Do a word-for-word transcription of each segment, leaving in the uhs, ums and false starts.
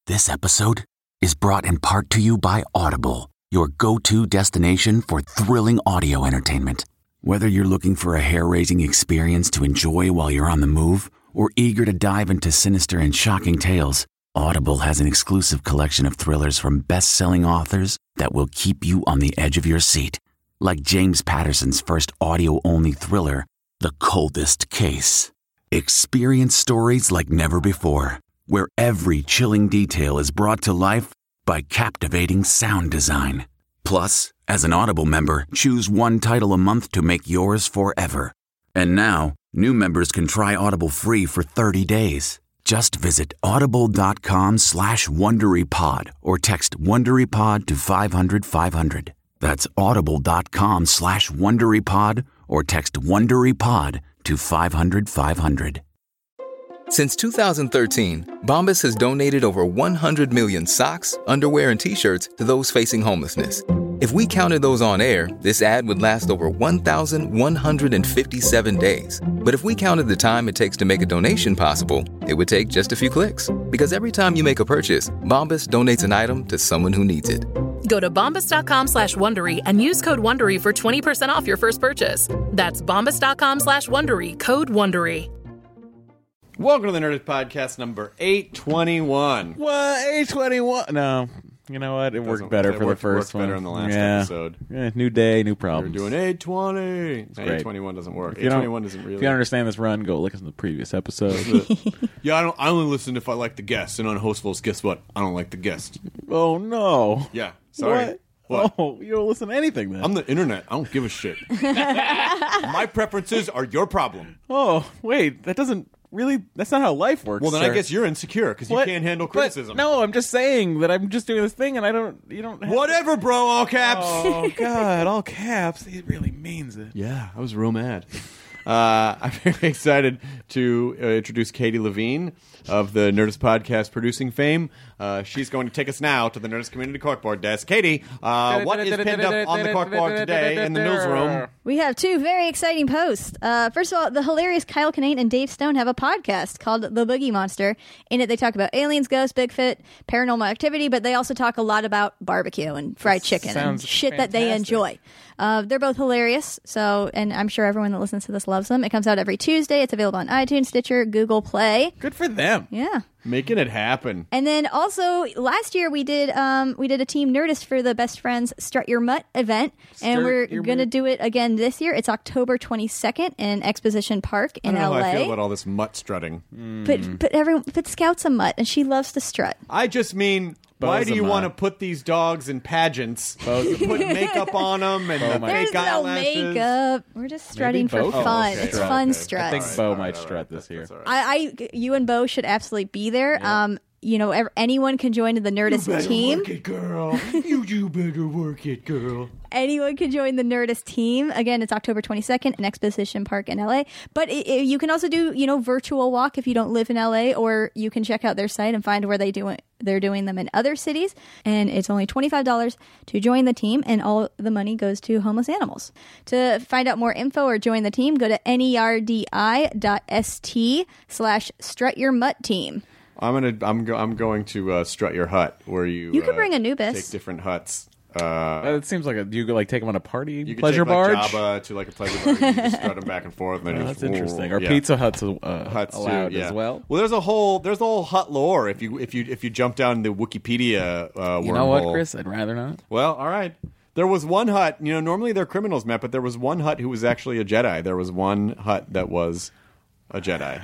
This episode is brought in part to you by Audible, your go-to destination for thrilling audio entertainment. Whether you're looking for a hair-raising experience to enjoy while you're on the move or eager to dive into sinister and shocking tales, Audible has an exclusive collection of thrillers from best-selling authors that will keep you on the edge of your seat. Like James Patterson's first audio-only thriller, The Coldest Case. Experience stories like never before, where every chilling detail is brought to life by captivating sound design. Plus, as an Audible member, choose one title a month to make yours forever. And now, new members can try Audible free for thirty days. Just visit audible.com slash WonderyPod or text WonderyPod to five hundred five hundred. That's audible.com slash WonderyPod or text WonderyPod to five hundred five hundred. Since two thousand thirteen, Bombas has donated over one hundred million socks, underwear, and T-shirts to those facing homelessness. If we counted those on air, this ad would last over one thousand one hundred fifty-seven days. But if we counted the time it takes to make a donation possible, it would take just a few clicks. Because every time you make a purchase, Bombas donates an item to someone who needs it. Go to bombas.com slash Wondery and use code WONDERY for twenty percent off your first purchase. That's bombas.com slash Wondery, code WONDERY. Welcome to the Nerdist Podcast number eight twenty-one. What? eight twenty-one? No. You know what? It Doesn't- worked better it for worked- the first worked one. better in the last yeah. episode. Yeah, new day, new We're problems. doing eight twenty. great. eight twenty-one doesn't work. If you eight don't- twenty-one doesn't really. If you don't understand this run, go listen to the previous episode. Yeah, I don't. I only listen if I like the guest. And on Hostfuls, guess what? I don't like the guest. Oh, no. Yeah, sorry. What? What? Oh, you don't listen to anything then. I'm the internet. I don't give a shit. My preferences are your problem. Oh, wait. That doesn't really... That's not how life works, Well, then sir. I guess you're insecure because you What? can't handle But- criticism. no, I'm just saying that I'm just doing this thing and I don't... You don't have Whatever, bro. All caps. Oh, God. All caps. He really means it. Yeah, I was real mad. Uh, I'm very excited to uh, introduce Katie Levine of the Nerdist Podcast producing fame. Uh, she's going to take us now to the Nerdist Community Corkboard desk. Katie, uh, what is pinned up on the corkboard today in the newsroom? We have two very exciting posts. Uh, first of all, the hilarious Kyle Kinane and Dave Stone have a podcast called The Boogie Monster. In it, they talk about aliens, ghosts, Bigfoot, paranormal activity, but they also talk a lot about barbecue and fried chicken and sounds shit that they fantastic. enjoy. Uh, they're both hilarious, so and I'm sure everyone that listens to this loves them. It comes out every Tuesday. It's available on iTunes, Stitcher, Google Play. Good for them. Yeah. Making it happen. And then also last year we did um, we did a Team Nerdist for the Best Friends Strut Your Mutt event, and Strut we're Your gonna Mutt. do it again this year. It's October twenty-second in Exposition Park I in don't know L A. how I feel about all this mutt strutting. But but everyone but Scout's a mutt, and she loves to strut. I just mean, why Bo's do a you mutt. want to put these dogs in pageants? Bo's a You put makeup on them and the might- There's fake no eyelashes. makeup. We're just strutting for Bo can fun. strut. It's Oh, fun okay. strut. I think All Bo right, might all right, strut all right. this year. That's all right. I, I you and Bo should absolutely be there. Um, you know, ev- anyone can join the Nerdist Better team. work it, girl. you you better work it, girl. Anyone can join the Nerdist team. Again, it's October twenty-second in Exposition Park in L A. But it, it- you can also do, you know, virtual walk if you don't live in L A, or you can check out their site and find where they do it. They're doing them in other cities, and it's only twenty-five dollars to join the team, and all the money goes to homeless animals. To find out more info or join the team, go to nerdi dot st slash strut your mutt team. I'm gonna. I'm. Go, I'm going to uh, strut your hut, where you. You could uh, bring Anubis. Take different huts. Uh, Uh, it seems like a, you could like take them on a party you could pleasure take, like, barge. Jabba to like a pleasure barge. You just strut them back and forth. And then Oh, just, that's interesting. Or yeah. Pizza Hut's uh, Huts too, allowed yeah. as well. Well, there's a whole there's a whole hut lore if you if you if you jump down the Wikipedia uh, You know what, wormhole. Chris? I'd rather not. Well, all right. There was one hut. You know, normally they're criminals, Matt, but there was one hut who was actually a Jedi. There was one hut that was a Jedi.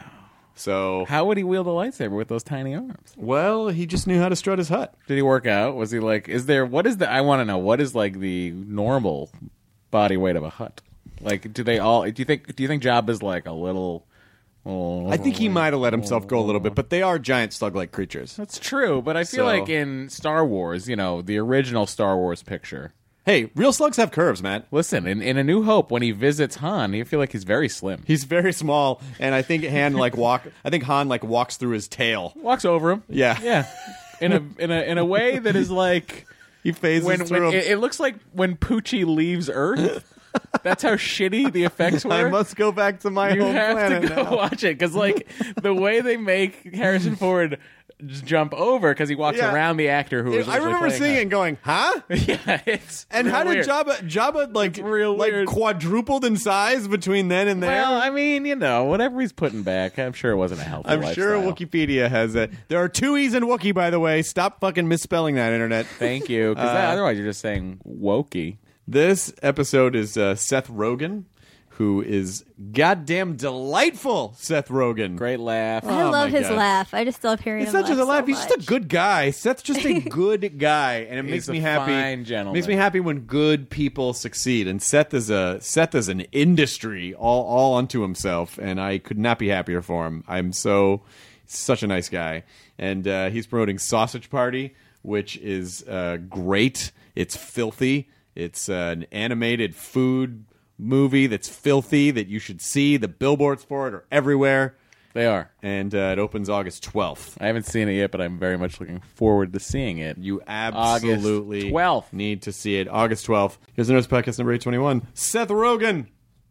So, How would he wield a lightsaber with those tiny arms? well, he just knew how to strut his hut. Did he work out? Was he like? Is there? What is the? I want to know. What is like the normal body weight of a hut? Like, do they all? Do you think? Do you think Jabba's like a little? Oh, I think he might have let himself go a little bit, but they are giant slug-like creatures. That's true, but I feel So- like in Star Wars, you know, the original Star Wars picture. Hey, real slugs have curves, Matt. Listen, in, in A New Hope, when he visits Han, you feel like he's very slim. He's very small, and I think Han like walk. I think Han like walks through his tail. Walks over him. Yeah, Yeah. In a in a in a way that is like he phases when, through when him. it, it looks like when Poochie leaves Earth. That's how shitty the effects were. I must go back to my you home have planet to go now. watch it because, like, the way they make Harrison Ford just jump over because he walks Yeah. around the actor who was I remember originally seeing it playing and going, huh? him. Yeah, it's And real how did weird. Jabba Jabba like real like weird. quadrupled in size between then and there? Well, I mean, you know, whatever he's putting back, I'm sure it wasn't a healthy I'm sure lifestyle. Wikipedia has it. There are two E's in Wookiee, by the way. Stop fucking misspelling that, internet. Thank you, because Uh, otherwise you're just saying wokey. This episode is uh, Seth Rogen, who is goddamn delightful. Seth Rogen. Great laugh. I Oh love my his God. laugh. I just love hearing It's him not just a laugh. so He's just a much. good guy. Seth's just a good guy, and it makes a me happy. fine gentleman. Makes me happy when good people succeed. And Seth is a Seth is an industry all all unto himself, and I could not be happier for him. I'm so such a nice guy, and uh, he's promoting Sausage Party, which is uh, great. It's filthy. It's uh, an animated food movie that's filthy that you should see. The billboards for it are everywhere. They are. And uh, it opens August twelfth. I haven't seen it yet, but I'm very much looking forward to seeing it. You absolutely August twelfth. need to see it. August twelfth. Here's the Nerds Podcast number eight twenty-one. Seth Rogen.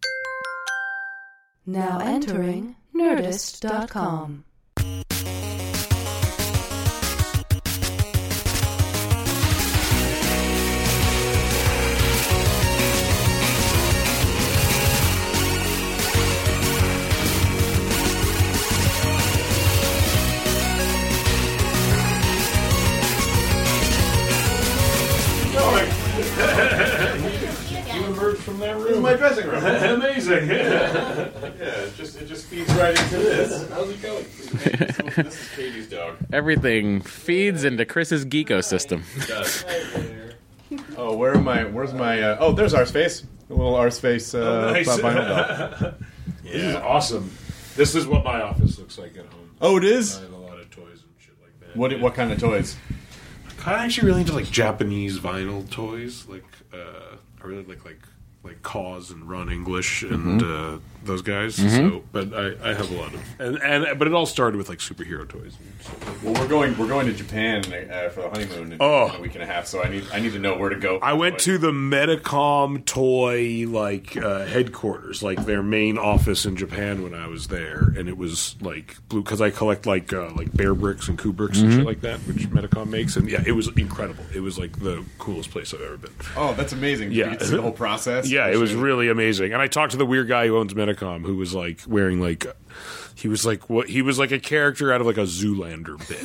Now entering Nerdist dot com. You emerged from that room. My dressing room. Amazing. Yeah, it just it just feeds right into this. How's it going? This is Katie's dog. Everything feeds into Chris's geekosystem. Oh, where am I? Where's my? Uh, oh, there's our space. A little our space. Uh, Oh, nice. vinyl dog. This is awesome. This is what my office looks like at home. Oh, it is. I have a lot of toys and shit like that. What what kind of toys? I'm actually really into like Japanese vinyl toys. Like uh, I really like like like Cause and Ron English and uh, those guys. So, but I, I have a lot of and, and but it all started with like superhero toys. And stuff like that. Well, we're going we're going to Japan uh, for the honeymoon in, Oh. in a week and a half. So I need I need to know where to go. I went to the Medicom toy like uh, headquarters, like their main office in Japan when I was there, and it was like blue because I collect like uh, like Bear Bricks and Kubricks and shit like that, which Medicom makes, and yeah, it was incredible. It was like the coolest place I've ever been. Oh, that's amazing. Did Yeah. you get to see the whole process. Yeah, it was really amazing. And I talked to the weird guy who owns Medicom, who was like wearing like. He was like what? He was like a character out of like a Zoolander bit.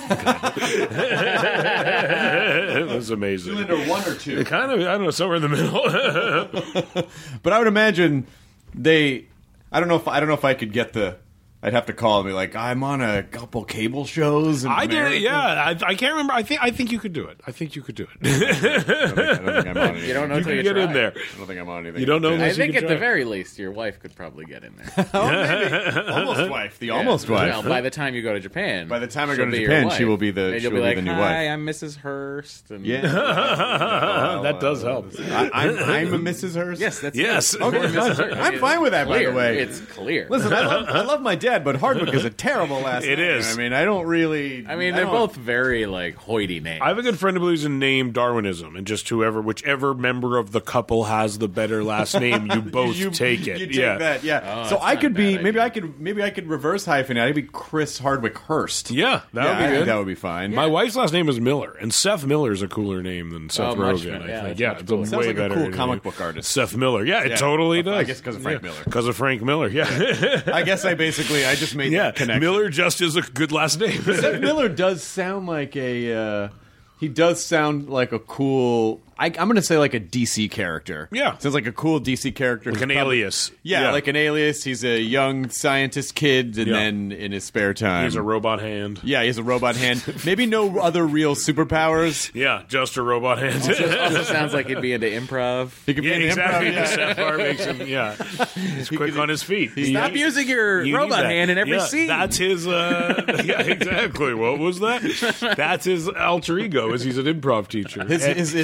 It was amazing. Zoolander one or two. Kind of, I don't know, somewhere in the middle. But I would imagine they. I don't know if I don't know if I could get the. I'd have to call and be like, I'm on a couple cable shows. In I did America. it, yeah. I, I can't remember. I think I think you could do it. I think you could do it. I don't think, I don't think I'm on anything. You don't know you until can you get try. in there. I don't think I'm on anything. You don't know I unless you think can at try. the very least, your wife could probably get in there. Oh, maybe. Almost wife. The almost wife. Well, by the time you go to Japan, By the time I she'll go to be your Japan, wife. she will be the- And she'll you'll be be like, the new "Hi, wife." I'm Missus Hurst." And Yeah. that does help. I, I'm, I'm a Missus Hurst. Yes, that's Yes. it. Okay, Or Missus Hurst. I I'm mean, fine with that, by clear. the way. It's clear. Listen, I love, I love my dad, but Hardwick is a terrible last It name. is. I mean, I don't really. I mean, they're don't- both very like hoity names. I have a good friend who believes in name Darwinism, and just whoever, whichever member of the couple has the better last name, you both You- take it. You take yeah. that, yeah. Oh, so that's I not could a be bad maybe idea. I could maybe I could reverse hyphen. I'd be Chris Hardwick Hurst. Yeah, that yeah, would be I think good. that would be fine. My wife's last name is Miller, and Seth Miller is a cooler name than Seth Oh, much Rogen. better. I Yeah, think. that's Yeah, much it's cooler. a Sounds way like a better cool name. comic book artist. Seth Miller. Yeah, it Yeah. totally I does. guess 'cause of Frank Miller. Because of Frank Miller. Yeah, I guess I basically I just made yeah. that connection. Miller just is a good last name. Seth Miller does sound like a. Uh, he does sound like a cool. I, I'm going to say like a D C character. Yeah. sounds like a cool D C character. Like He's an probably- alias. Yeah, Yeah. like an alias. He's a young scientist kid, and Yeah. then in his spare time, He's a robot hand. yeah, he has a robot hand. Maybe no other real superpowers. Yeah, just a robot hand. also sounds like he'd be into improv. He could be Yeah, an exactly. improv, yeah. Seth Bar makes him. Yeah, he's quick could- on his feet. Stop You- using your you need robot that. hand in every Yeah, scene. That's his. Uh, yeah, exactly. What was that? That's his alter ego. Is he's an improv teacher. His- And his- it's he's a- known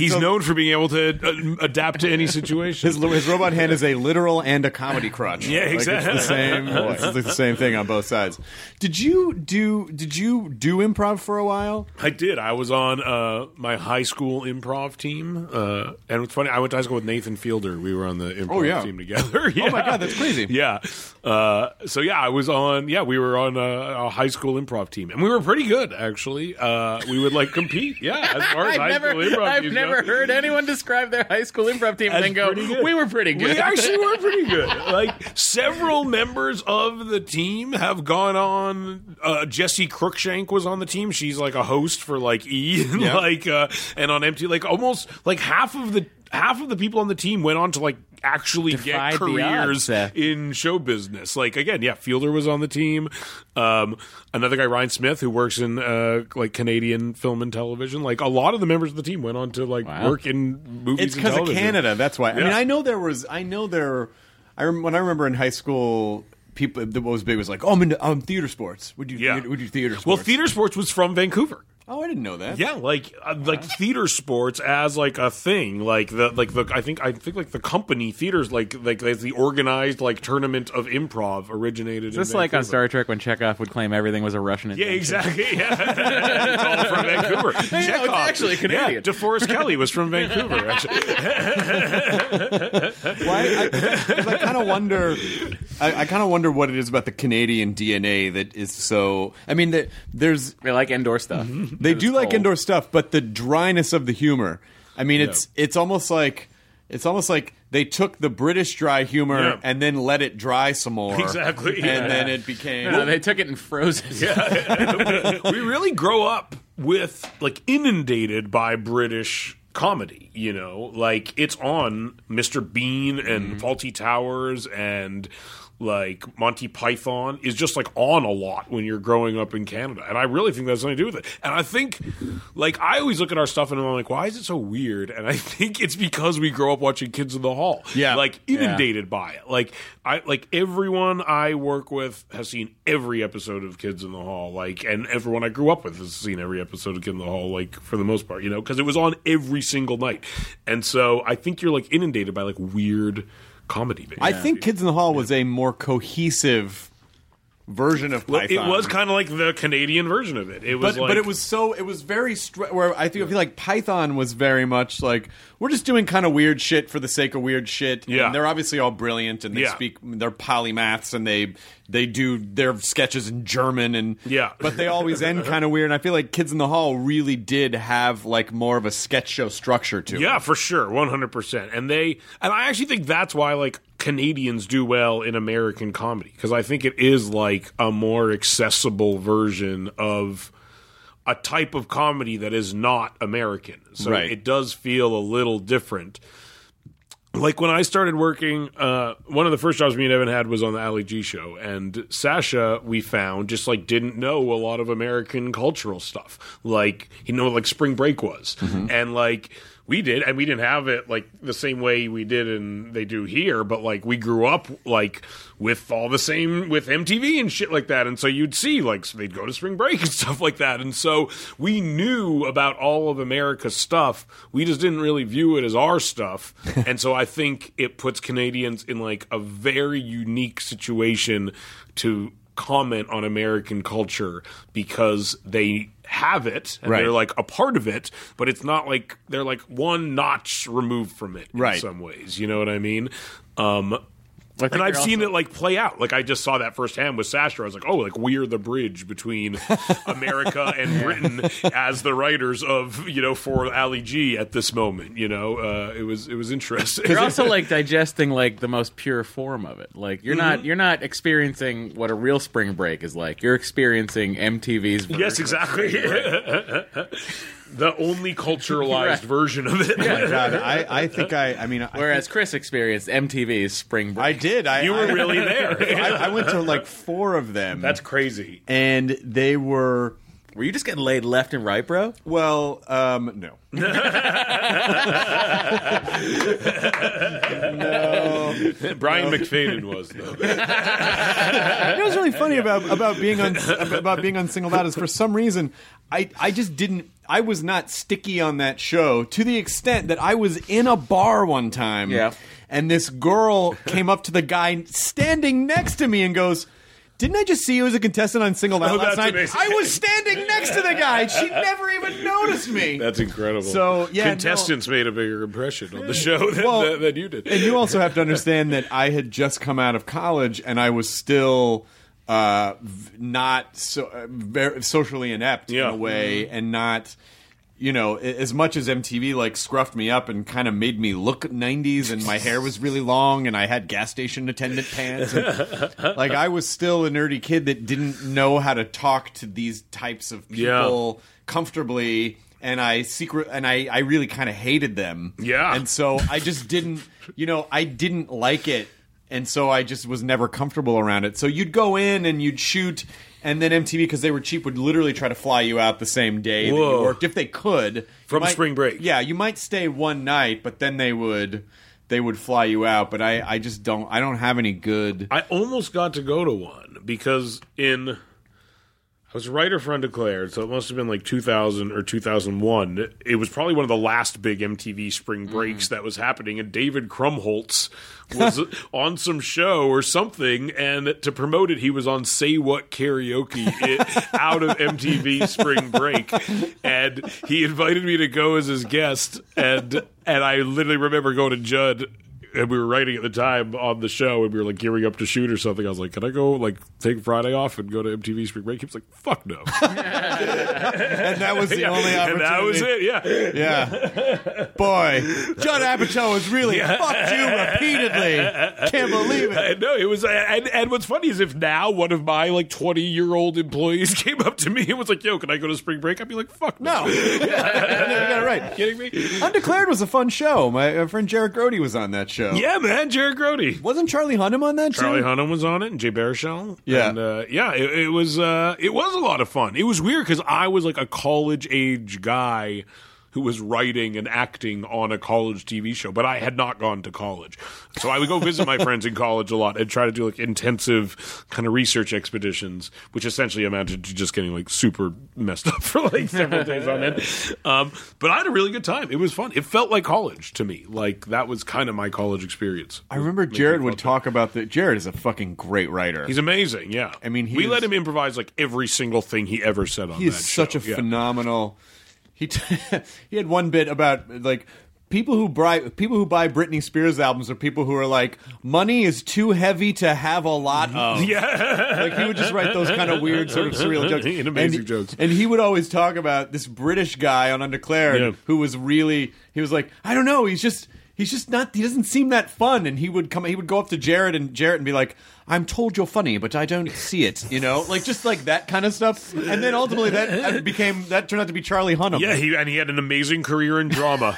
known for being able to uh, adapt to any situation. His, his robot hand is a literal and a comedy crutch. Yeah, exactly. Like it's the same. It's the same thing on both sides. Did you do? Did you do improv for a while? I did. I was on uh, my high school improv team, uh, and it's funny. I went to high school with Nathan Fielder. We were on the improv Oh, yeah. team together. Yeah. Oh my god, that's crazy. Yeah. Uh, so yeah, I was on. Yeah, we were on a, a high school improv team, and we were pretty good actually. Uh, we would like compete. Yeah, as far as I've high never, school improv I've teams never go. heard anyone describe their high school improv team and As then go, pretty good. "We were pretty good." We actually were pretty good. Like several members of the team have gone on. Uh, Jessie Cruikshank was on the team. She's like a host for like E, and Yeah. like uh, and on M T V. Like almost like half of the half of the people on the team went on to like actually Defied get the careers odds, Seth. in show business. Like again, yeah, Fielder was on the team. Um, another guy, Ryan Smith, who works in uh, like Canadian film and television. Like a lot of the members of the team went on to like Wow. work in movies. It's and because of television. Canada. That's why. I Yeah. mean, I know there was. I know there. I rem- when I remember in high school, people. What was big was like, oh, I'm into um, theater sports. Would you? Yeah. Would you theater sports? Well, theater sports was from Vancouver. Oh, I didn't know that. Yeah, like uh, like theater sports as like a thing, like the like the I think I think like the company theaters like like the organized like tournament of improv originated. Is this in like on Vancouver. Star Trek when Chekhov would claim everything was a Russian Yeah, invention? exactly. Yeah, it's all from Vancouver. Chekhov. it's actually Canadian. Yeah, DeForest Kelly was from Vancouver. Actually. Why? I, 'cause I kind of wonder. I, I kind of wonder what it is about the Canadian D N A that is so. I mean, that there's They like indoor stuff. they do It's like cold. indoor stuff, but the dryness of the humor. I mean, it's it's almost like it's almost like they took the British dry humor Yeah. and then let it dry some more. Exactly, and yeah. then it became. No, they took it and froze it. We really grow up with like inundated by British comedy, you know, like it's on Mister Bean and Fawlty Towers and like Monty Python is just like on a lot when you're growing up in Canada. And I really think that's something to do with it. And I think like I always look at our stuff and I'm like, why is it so weird? And I think it's because we grow up watching Kids in the Hall. Yeah. Like inundated by it. Like I like everyone I work with has seen every episode of Kids in the Hall. Like and everyone I grew up with has seen every episode of Kids in the Hall, like for the most part, you know, because it was on every single night. And so I think you're like inundated by like weird comedy. Basically. I think Kids in the Hall was a more cohesive version of Well, Python. it was kind of like the Canadian version of it. It was but like, but it was so it was very str- where I think I feel like Python was very much like we're just doing kind of weird shit for the sake of weird shit. Yeah. And they're obviously all brilliant and they Yeah. speak they're polymaths and they they do their sketches in German and Yeah. but they always end kind of weird. And I feel like Kids in the Hall really did have like more of a sketch show structure to it. Yeah, for sure, one hundred percent. And they, and I actually think that's why like Canadians do well in American comedy because I think it is like a more accessible version of a type of comedy that is not American. So Right. it does feel a little different. Like when I started working, uh, one of the first jobs me and Evan had was on the Ali G show, and Sasha, we found, just like didn't know a lot of American cultural stuff. Like he didn't know what like Spring Break was, and like we did, and we didn't have it like the same way we did and they do here. But like we grew up like with all the same with M T V and shit like that, and so you'd see like so they'd go to Spring Break and stuff like that, and so we knew about all of America's stuff. We just didn't really view it as our stuff, and so I think it puts Canadians in like a very unique situation to comment on American culture because they have it and Right. they're like a part of it, but it's not like they're like one notch removed from it in Right. some ways. You know what I mean? Um, I think and I've you're seen also- it like play out. Like I just saw that firsthand with Sasha. I was like, oh, like we're the bridge between America and Britain as the writers of you know for Ali G at this moment. You know, uh, it was it was interesting. You're also like digesting like the most pure form of it. Like you're not you're not experiencing what a real spring break is like. You're experiencing M T V's version yes, of exactly. The only culturalized Right. version of it. Oh my God, I, I think I I mean I Whereas Chris experienced M T V's spring break. I did. I, You were I- really there. I, I went to like four of them. That's crazy. and they were Were you just getting laid left and right, bro? Well, um, no. no. Brian McFadden was though. You know what's really funny about about being on about being on Singled Out is for some reason I I just didn't I was not sticky on that show to the extent that I was in a bar one time, yeah. and this girl came up to the guy standing next to me and goes, "Didn't I just see you as a contestant on Singled Out Oh, last that's night?" amazing. I was standing next to the guy. She never even noticed me. That's incredible. So, yeah, contestants made a bigger impression on the show than, Well, than, than you did. And you also have to understand that I had just come out of college and I was still uh, v- not so, uh, very socially inept Yeah. in a way, and not, you know, a- as much as M T V like scruffed me up and kind of made me look nineties, and my hair was really long and I had gas station attendant pants. And, like, I was still a nerdy kid that didn't know how to talk to these types of people comfortably. And I secret, and I, I really kind of hated them. Yeah. And so I just didn't, you know, I didn't like it. And so I just was never comfortable around it. So you'd go in and you'd shoot, and then M T V, because they were cheap, would literally try to fly you out the same day that Whoa. you worked, if they could. You From might- spring break. Yeah, you might stay one night, but then they would they would fly you out. But I, I just don't, I don't have any good... I almost got to go to one because in I was a writer for Undeclared, so it must have been like two thousand or two thousand one. It was probably one of the last big M T V spring breaks that was happening, and David Krumholtz was on some show or something, and to promote it, he was on Say What Karaoke it, out of M T V spring break, and he invited me to go as his guest, and and I literally remember going to Judd, and we were writing at the time on the show, and we were like gearing up to shoot or something. I was like, "Can I go like take Friday off and go to M T V Spring Break?" He was like, "Fuck no." And that was the Yeah, only opportunity. and that was it. Yeah, Yeah. Boy, Judd Apatow has really fucked you repeatedly. Can't believe it. I know it was. And, and what's funny is if now one of my like twenty year old employees came up to me and was like, "Yo, can I go to Spring Break?" I'd be like, "Fuck No. no." You got it right. Kidding me? Undeclared was a fun show. My uh, friend Jared Grody was on that show. Yeah, man, Jared Grody. Wasn't Charlie Hunnam on that Charlie show? Hunnam was on it, and Jay Baruchel. Yeah. and, uh, yeah. It, it was uh, it was a lot of fun. It was weird because I was like a college age guy who was writing and acting on a college T V show, but I had not gone to college. So I would go visit my friends in college a lot and try to do like intensive kind of research expeditions, which essentially amounted to just getting like super messed up for like several days on end. Um, but I had a really good time. It was fun. It felt like college to me. Like that was kind of my college experience. I remember Making Jared fun would of it. talk about the. Jared is a fucking great writer. He's amazing, yeah. I mean, he we is- let him improvise like every single thing he ever said on He that is such show. a Yeah. phenomenal. He t- he had one bit about like people who buy people who buy Britney Spears albums are people who are like, money is too heavy to have a lot of. Yeah. Like he would just write those kind of weird sort of surreal jokes And amazing and, jokes. And he would always talk about this British guy on Undeclared Yeah. who was really he was like, I don't know, he's just he's just not he doesn't seem that fun. And he would come he would go up to Jared and Jared and be like, I'm told you're funny, but I don't see it, you know? Like just like that kind of stuff. And then ultimately that, that became that turned out to be Charlie Hunnam. Yeah, he, and he had an amazing career in drama.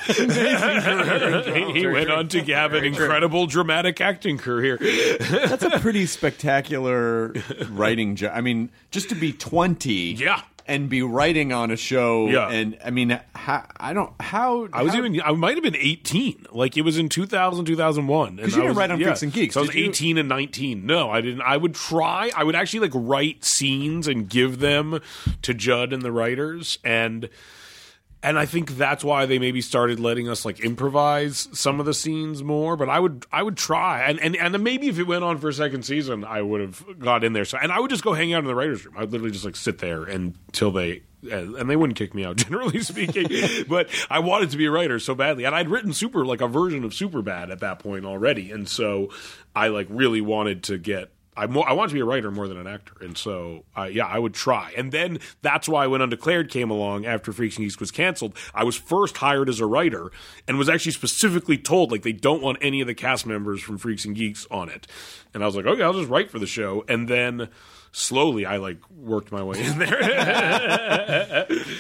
he he went on to have an incredible dramatic acting career. That's a pretty spectacular writing job. I mean, just to be twenty, Yeah. and be writing on a show, Yeah. and I mean, how, I don't how I was how- even I might have been eighteen. Like it was in two thousand, two thousand one. Because you didn't write on Freaks and Geeks, So I was did you? eighteen and nineteen. No, I didn't. I would try. I would actually like write scenes and give them to Judd and the writers, and and I think that's why they maybe started letting us like improvise some of the scenes more. But I would I would try, and and and maybe if it went on for a second season, I would have got in there. So and I would just go hang out in the writers' room. I would literally just like sit there until they. And they wouldn't kick me out, generally speaking. But I wanted to be a writer so badly, and I'd written super like a version of Superbad at that point already, and so I like really wanted to get. I more I wanted to be a writer more than an actor, and so uh, yeah, I would try. And then that's why when Undeclared came along after Freaks and Geeks was canceled, I was first hired as a writer, and was actually specifically told like they don't want any of the cast members from Freaks and Geeks on it. And I was like, okay, I'll just write for the show, and then. Slowly, I like worked my way in there.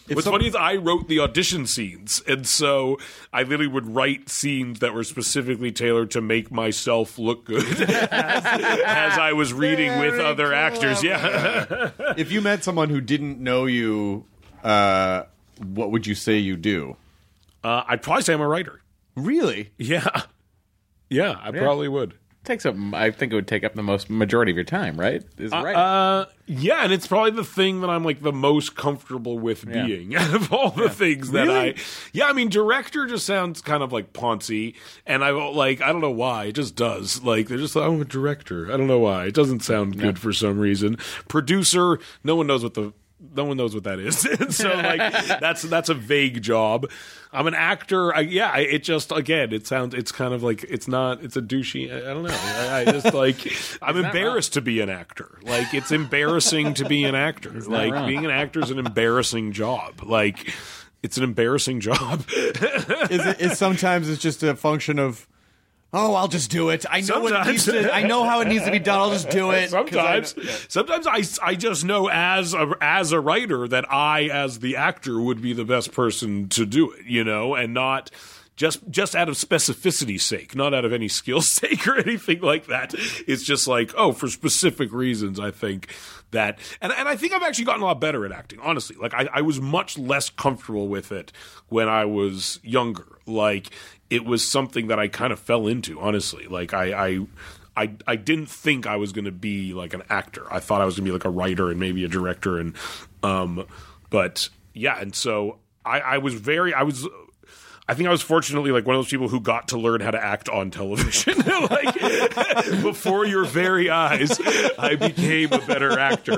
What's some- funny is I wrote the audition scenes, and so I literally would write scenes that were specifically tailored to make myself look good as, as I was reading with Very other actors. Yeah. If you met someone who didn't know you, uh, what would you say you do? Uh, I'd probably say I'm a writer. Really? Yeah. Yeah, I probably would. Takes up. I think it would take up the most majority of your time, right? Is Uh, right. uh, yeah, and it's probably the thing that I'm like the most comfortable with Yeah. being out of all the things that Really? I. Yeah, I mean, director just sounds kind of like poncy, and I like I don't know why it just does. Like they're just like, I'm a director. I don't know why it doesn't sound good for some reason. Producer, no one knows what the. No one knows what that is, and so like that's that's a vague job. I'm an actor. I, yeah, I, it just again, it sounds. It's kind of like it's not. It's a douchey. I, I don't know. I, I just like. I'm embarrassed to be an actor. Like it's embarrassing to be an actor. Like wrong. being an actor is an embarrassing job. Like it's an embarrassing job. Is it? Is sometimes it's just a function of. Oh, I'll just do it. I know what it needs Sometimes. to. I know how it needs to be done. I'll just do it. 'Cause I Sometimes, know- sometimes I, I just know as a, as a writer that I, as the actor, would be the best person to do it, you know, and not just just out of specificity's sake, not out of any skill sake or anything like that. It's just like, oh, for specific reasons, I think that, and and I think I've actually gotten a lot better at acting. Honestly, like I, I was much less comfortable with it when I was younger. Like. It was something that I kind of fell into, honestly. Like I, I, I, I didn't think I was going to be like an actor. I thought I was going to be like a writer and maybe a director, and um, but yeah, and so I, I was very, I was. I think I was fortunately like one of those people who got to learn how to act on television. Like before your very eyes, I became a better actor.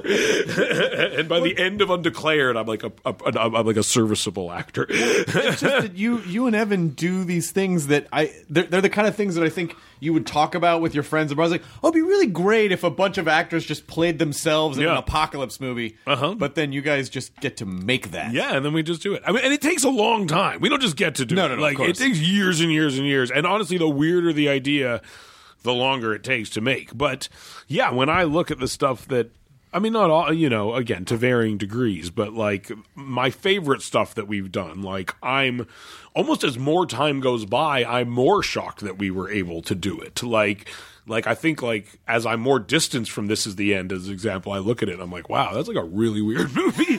And by the end of Undeclared, I'm like a, a, a I'm like a serviceable actor. It's just that you you and Evan do these things that I they're, they're the kind of things that I think you would talk about with your friends. And I was like, oh, it'd be really great if a bunch of actors just played themselves in Yeah. an apocalypse movie. Uh-huh. But then you guys just get to make that. Yeah, and then we just do it. I mean, and it takes a long time. We don't just get to do No, it. no, no, of Like course. it takes years and years and years. And honestly, the weirder the idea, the longer it takes to make. But yeah, when I look at the stuff that I mean, not all, you know, again, to varying degrees, but like my favorite stuff that we've done, like I'm almost as more time goes by, I'm more shocked that we were able to do it. Like, like I think like as I'm more distanced from This Is the End, as an example, I look at it and I'm like, wow, that's like a really weird movie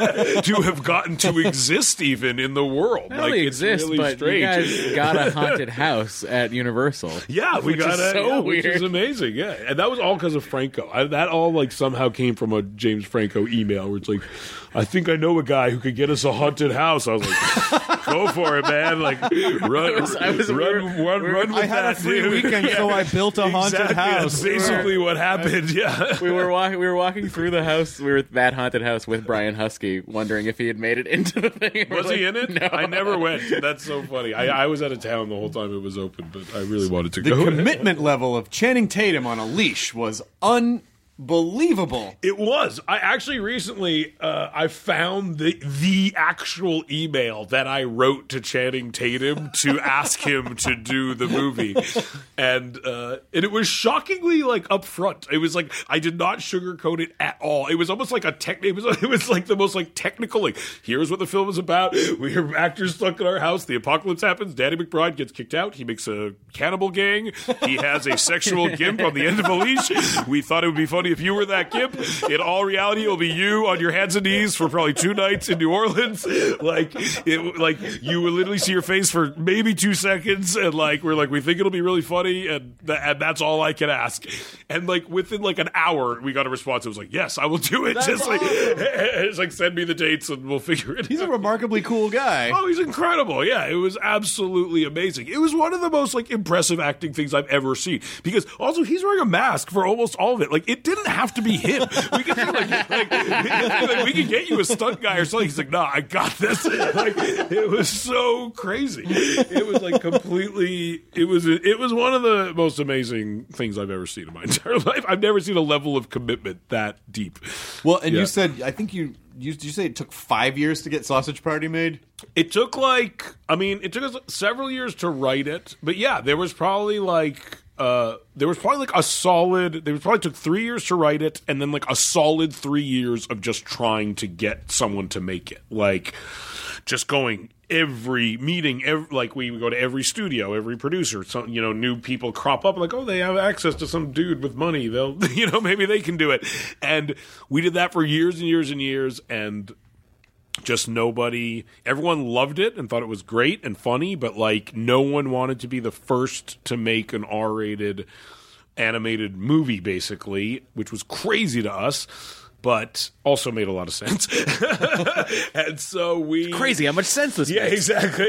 to have gotten to exist even in the world. Not like only it's exists, really but strange. you guys got a haunted house at Universal. Yeah, we which got is it. so yeah, which weird. is amazing. Yeah, and that was all because of Franco. I, that all like somehow came from a James Franco email where it's like, I think I know a guy who could get us a haunted house. I was like, go for it, man! Like run, I was- I was- run, we were- run, we were- run with I had that, a free dude. weekend, so I built a haunted Exactly, house. That's basically what happened. Yeah. We were walking. We were walking through the house. We were at that haunted house with Brian Husky, wondering if he had made it into the thing. And we're Was he like, in it? No. I never went. That's so funny. I, I was out of town the whole time it was open, but I really wanted to The go. commitment level of Channing Tatum on a leash was unbelievable. It was. I actually recently uh, I found the the actual email that I wrote to Channing Tatum to ask him to do the movie, and uh, and it was shockingly like upfront. It was like I did not sugarcoat it at all. It was almost like a tech. It was it was like the most like technical. Like here's what the film is about. We are actors stuck in our house. The apocalypse happens. Danny McBride gets kicked out. He makes a cannibal gang. He has a sexual gimp on the end of a leash. We thought it would be funny if you were that gimp. In all reality, it'll be you on your hands and knees for probably two nights in New Orleans. Like, it, like you will literally see your face for maybe two seconds, and like we're like we think it'll be really funny, and th- and that's all I can ask. And like within like an hour, we got a response. It was like, yes, I will do it. That's Just like awesome. it's like send me the dates and we'll figure it. He's out. a remarkably cool guy. Oh, he's incredible. Yeah, it was absolutely amazing. It was one of the most like impressive acting things I've ever seen. Because also he's wearing a mask for almost all of it. Like it didn't have to be him. We could like, like, like we could get you a stunt guy or something. He's like, nah, I got this. Like it was so crazy. It was like completely. It was it was one of the most amazing things I've ever seen in my entire life. I've never seen a level of commitment that deep. Well, and Yeah. you said, I think you, you, did you say it took five years to get Sausage Party made? It took like, I mean, it took us several years to write it, but yeah, there was probably like, uh, there was probably like a solid. They probably took three years to write it, and then like a solid three years of just trying to get someone to make it. Like, just going every meeting, every, like we would go to every studio, every producer. So, you know, new people crop up, like, oh, they have access to some dude with money. They'll, you know, maybe they can do it. And we did that for years and years and years, and just nobody, everyone loved it and thought it was great and funny, but like no one wanted to be the first to make an R-rated animated movie, basically, which was crazy to us, but also made a lot of sense. And so we... It's crazy how much sense this yeah, makes. Exactly.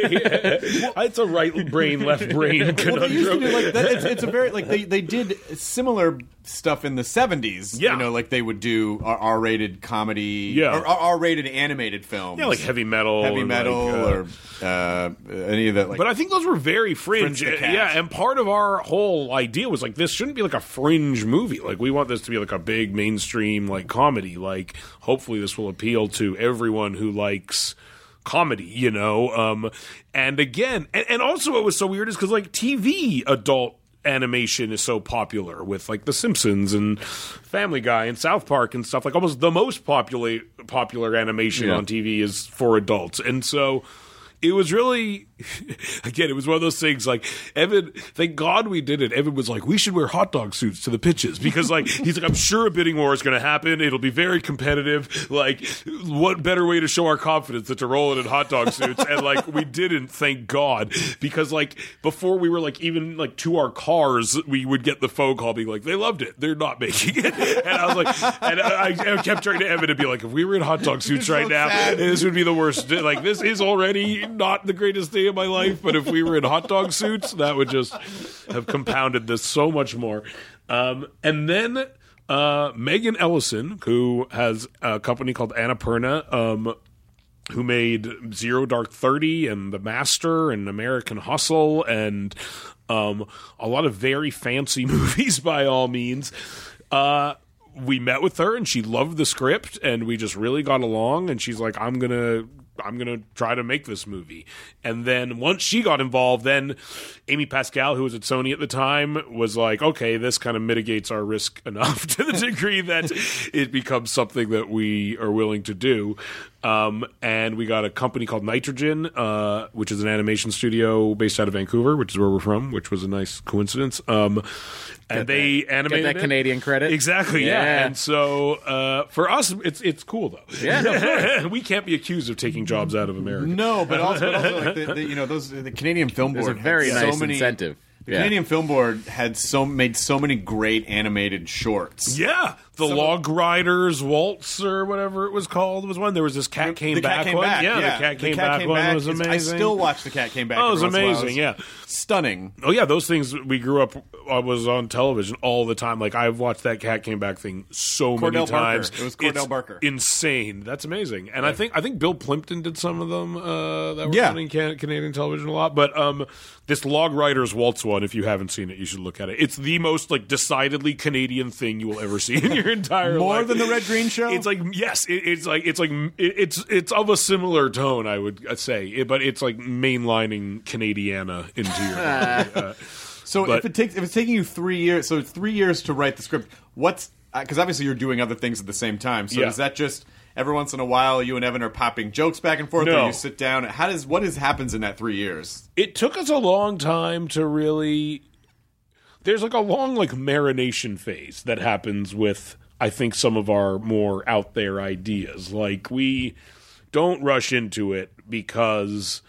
It's a right brain, left brain conundrum. Well, they used to do like that. It's, it's a very like they, they did similar stuff in the seventies. Yeah. You know, like they would do R- R-rated comedy, Yeah. or R-rated animated films. Yeah, like Heavy Metal. Heavy and Metal, like, uh, or uh, any of that. Like, but I think those were very fringe. Fritz the Cat. Yeah, and part of our whole idea was like, this shouldn't be like a fringe movie. Like, we want this to be like a big mainstream like comedy. Like, hopefully this will appeal to everyone who likes comedy, you know? Um, and again, and, and also what was so weird is because like T V adult animation is so popular with like The Simpsons and Family Guy and South Park and stuff. Like almost the most popular popular animation Yeah. on T V is for adults. And so it was really, again, it was one of those things like, Evan, thank God we did it. Evan was like, we should wear hot dog suits to the pitches because, like, he's like, I'm sure a bidding war is going to happen. It'll be very competitive. Like, what better way to show our confidence than to roll it in hot dog suits? And, like, we didn't, thank God, because, like, before we were, like, even, like, to our cars, we would get the phone call being like, they loved it. They're not making it. And I was like, and I, I kept trying to Evan to be like, if we were in hot dog suits right so now, sad. this would be the worst. Like, this is already not the greatest day of my life, but if we were in hot dog suits, that would just have compounded this so much more. Um, and then uh, Megan Ellison, who has a company called Annapurna, um, who made Zero Dark Thirty and The Master and American Hustle and um, a lot of very fancy movies by all means. Uh, we met with her and she loved the script and we just really got along, and she's like, I'm going to I'm going to try to make this movie. And then once she got involved, then Amy Pascal, who was at Sony at the time, was like, okay, this kind of mitigates our risk enough to the degree that it becomes something that we are willing to do. Um, and we got a company called Nitrogen, uh, which is an animation studio based out of Vancouver, which is where we're from, which was a nice coincidence. Um, and they animated Get that it. Canadian credit. Exactly, yeah. Yeah. And so uh, for us, it's it's cool though. Yeah, no, We can't be accused of taking jobs out of America. no, but also, but also like the, the, you know, those the Canadian Film Board There's a very had nice so many, incentive. The Yeah. Canadian Film Board had so made so many great animated shorts. Yeah, the Some- Log Riders Waltz or whatever it was called was one. There was this Cat Came the Back Cat Came one. Back. Yeah, the Cat Came Cat Back Came one Back was is- amazing. I still watch the Cat Came Back. Oh, it was every once in a while. amazing. Yeah. Stunning. Oh yeah, those things we grew up. I was on television all the time. Like I've watched that Cat Came Back thing so Cordell many Barker. times. It was Cordell It's Barker. Insane. That's amazing. And I think I think Bill Plimpton did some of them uh, that were Yeah. on in Can- Canadian television a lot. But um, this Log Riders Waltz one, if you haven't seen it, you should look at it. It's the most like decidedly Canadian thing you will ever see in your entire More life. than the Red Green Show? It's like yes, it, it's like it's like it, it's it's of a similar tone, I would say, it, but it's like mainlining Canadiana into your. uh, So But- if it takes if it's taking you three years, so it's three years to write the script. What's because obviously you're doing other things at the same time. So Yeah. is that just every once in a while you and Evan are popping jokes back and forth, No. or you sit down? How does what is happens in that three years? It took us a long time to really. There's like a long like marination phase that happens with I think some of our more out there ideas. Like we don't rush into it because.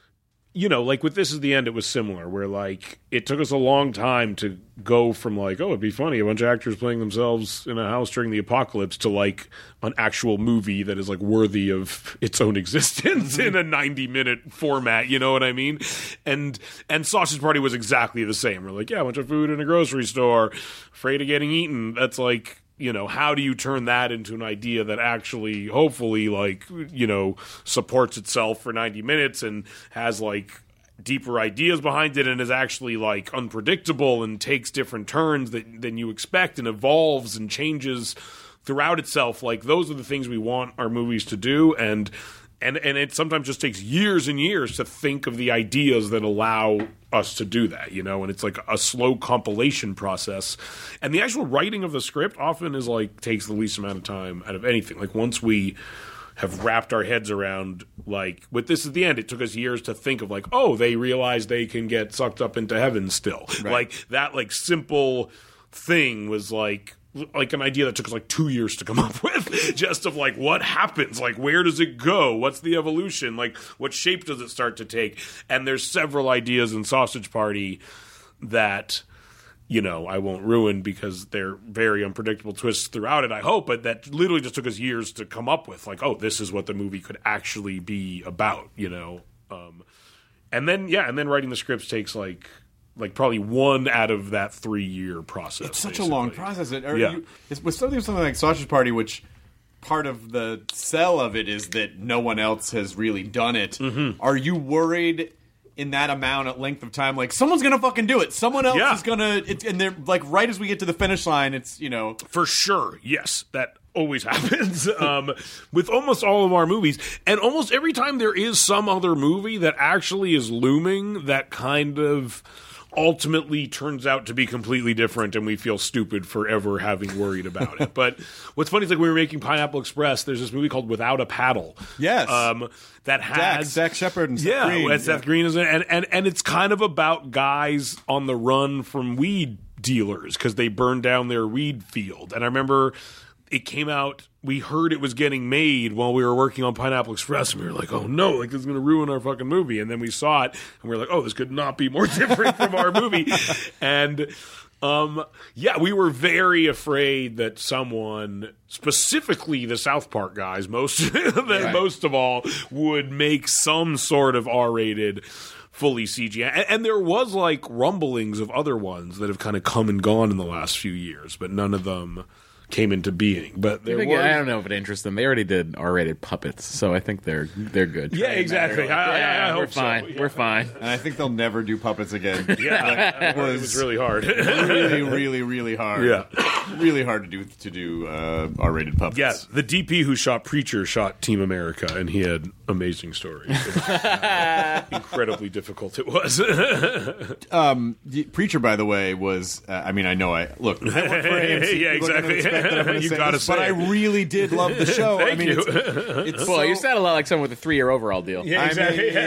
You know, like with This Is the End, it was similar, where like it took us a long time to go from like, oh, it'd be funny, a bunch of actors playing themselves in a house during the apocalypse, to like an actual movie that is like worthy of its own existence in a ninety minute format. You know what I mean? And and Sausage Party was exactly the same. We're like, yeah, a bunch of food in a grocery store, afraid of getting eaten. That's like. You know, how do you turn that into an idea that actually, hopefully, like, you know, supports itself for ninety minutes and has, like, deeper ideas behind it and is actually, like, unpredictable and takes different turns that, than you expect and evolves and changes throughout itself? Like, those are the things we want our movies to do. And and and it sometimes just takes years and years to think of the ideas that allow us to do that, you know, and it's like a slow compilation process. And the actual writing of the script often is like takes the least amount of time out of anything. Like once we have wrapped our heads around, like, with This Is the End, it took us years to think of, like, oh, they realize they can get sucked up into heaven still. Right. Like, that, like, simple thing was, like, like an idea that took us, like, two years to come up with. Just of, like, what happens? Like, where does it go? What's the evolution? Like, what shape does it start to take? And there's several ideas in Sausage Party that... you know, I won't ruin because they're very unpredictable twists throughout it, I hope, but that literally just took us years to come up with. Like, oh, this is what the movie could actually be about, you know? Um, and then, yeah, and then writing the scripts takes, like, like probably one out of that three-year process. It's such basically. a long process. It, Yeah. you, it's, with something, something like Sausage Party, which part of the sell of it is that no one else has really done it, Mm-hmm. are you worried... in that amount of length of time, like someone's gonna fucking do it. Someone else Yeah. is gonna, it's, and they're like right as we get to the finish line, it's you know For sure, yes, that always happens um, with almost all of our movies, and almost every time there is some other movie that actually is looming that kind of ultimately turns out to be completely different, and we feel stupid for ever having worried about it. But what's funny is like we were making Pineapple Express. There's this movie called Without a Paddle. Yes. um, that has Dax, Zach Shepard and Seth yeah, Green. and Seth Yeah. Green is in it, and and and it's kind of about guys on the run from weed dealers because they burned down their weed field. And I remember it came out, we heard it was getting made while we were working on Pineapple Express, and we were like, oh no, like this is going to ruin our fucking movie. And then we saw it, and we were like, oh, this could not be more different from our movie. And um, yeah, we were very afraid that someone, specifically the South Park guys, most that most of all, would make some sort of R-rated fully C G I. And, and there was like rumblings of other ones that have kind of come and gone in the last few years, but none of them came into being. But there I, think, was, I don't know if it interests them. They already did R-rated puppets, so I think they're they're good. Yeah, exactly. I, I, yeah, I we're hope so. fine. Yeah. We're fine. And I think they'll never do puppets again. Yeah, it was, was- really hard. really, really, really hard. Yeah. really hard to do to do uh, R-rated puppets. Yeah, the D P who shot Preacher shot Team America, and he had amazing stories. How incredibly difficult it was. Um, the Preacher, by the way, was. Uh, I mean, I know I look. I work for A M C. Yeah, People are gonna exactly. expect that I'm gonna You say gotta this, but say I it. really did love the show. Thank I mean, you. It's, it's Well, so, you sound a lot like someone with a three-year overall deal. Yeah, I exactly. mean-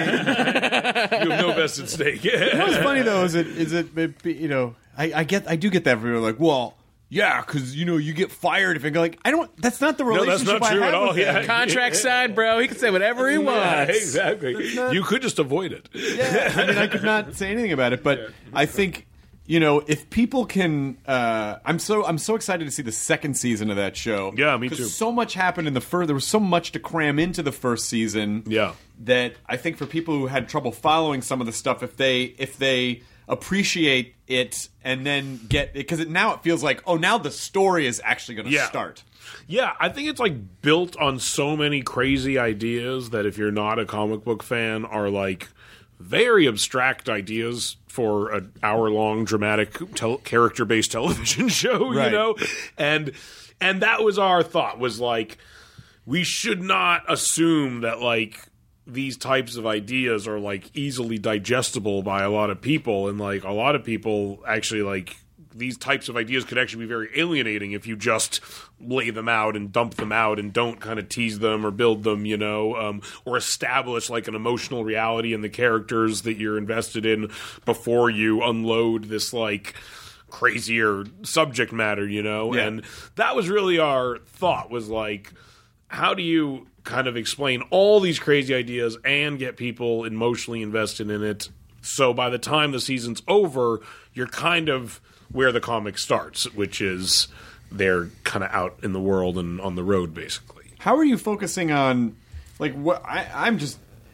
you have no vested stake. What's funny though is it is it, it you know I, I get I do get that from people like well yeah because you know you get fired if you go like I don't that's not the No, relationship that's not I true have at all. with Yeah. them. Contract signed, bro. He can say whatever he Yeah, wants. exactly. You could just avoid it. Yeah, I mean I could not say anything about it, but I think you know if people can, uh, I'm so I'm so excited to see the second season of that show. Yeah, me 'Cause too. So much happened in the first. There was so much to cram into the first season. Yeah. that I think for people who had trouble following some of the stuff, if they if they appreciate it and then get because it, now it feels like oh now the story is actually going to Yeah. start. Yeah, I think it's like built on so many crazy ideas that if you're not a comic book fan are like very abstract ideas for an hour-long dramatic tel- character-based television show, Right. you know? And and that was our thought was like we should not assume that like these types of ideas are like easily digestible by a lot of people and like a lot of people actually like these types of ideas could actually be very alienating if you just lay them out and dump them out and don't kind of tease them or build them, you know, um, or establish like an emotional reality in the characters that you're invested in before you unload this like crazier subject matter, you know? Yeah. And that was really our thought was like, how do you kind of explain all these crazy ideas and get people emotionally invested in it so by the time the season's over, you're kind of where the comic starts, which is they're kind of out in the world and on the road, basically. How are you focusing on like what I, I'm just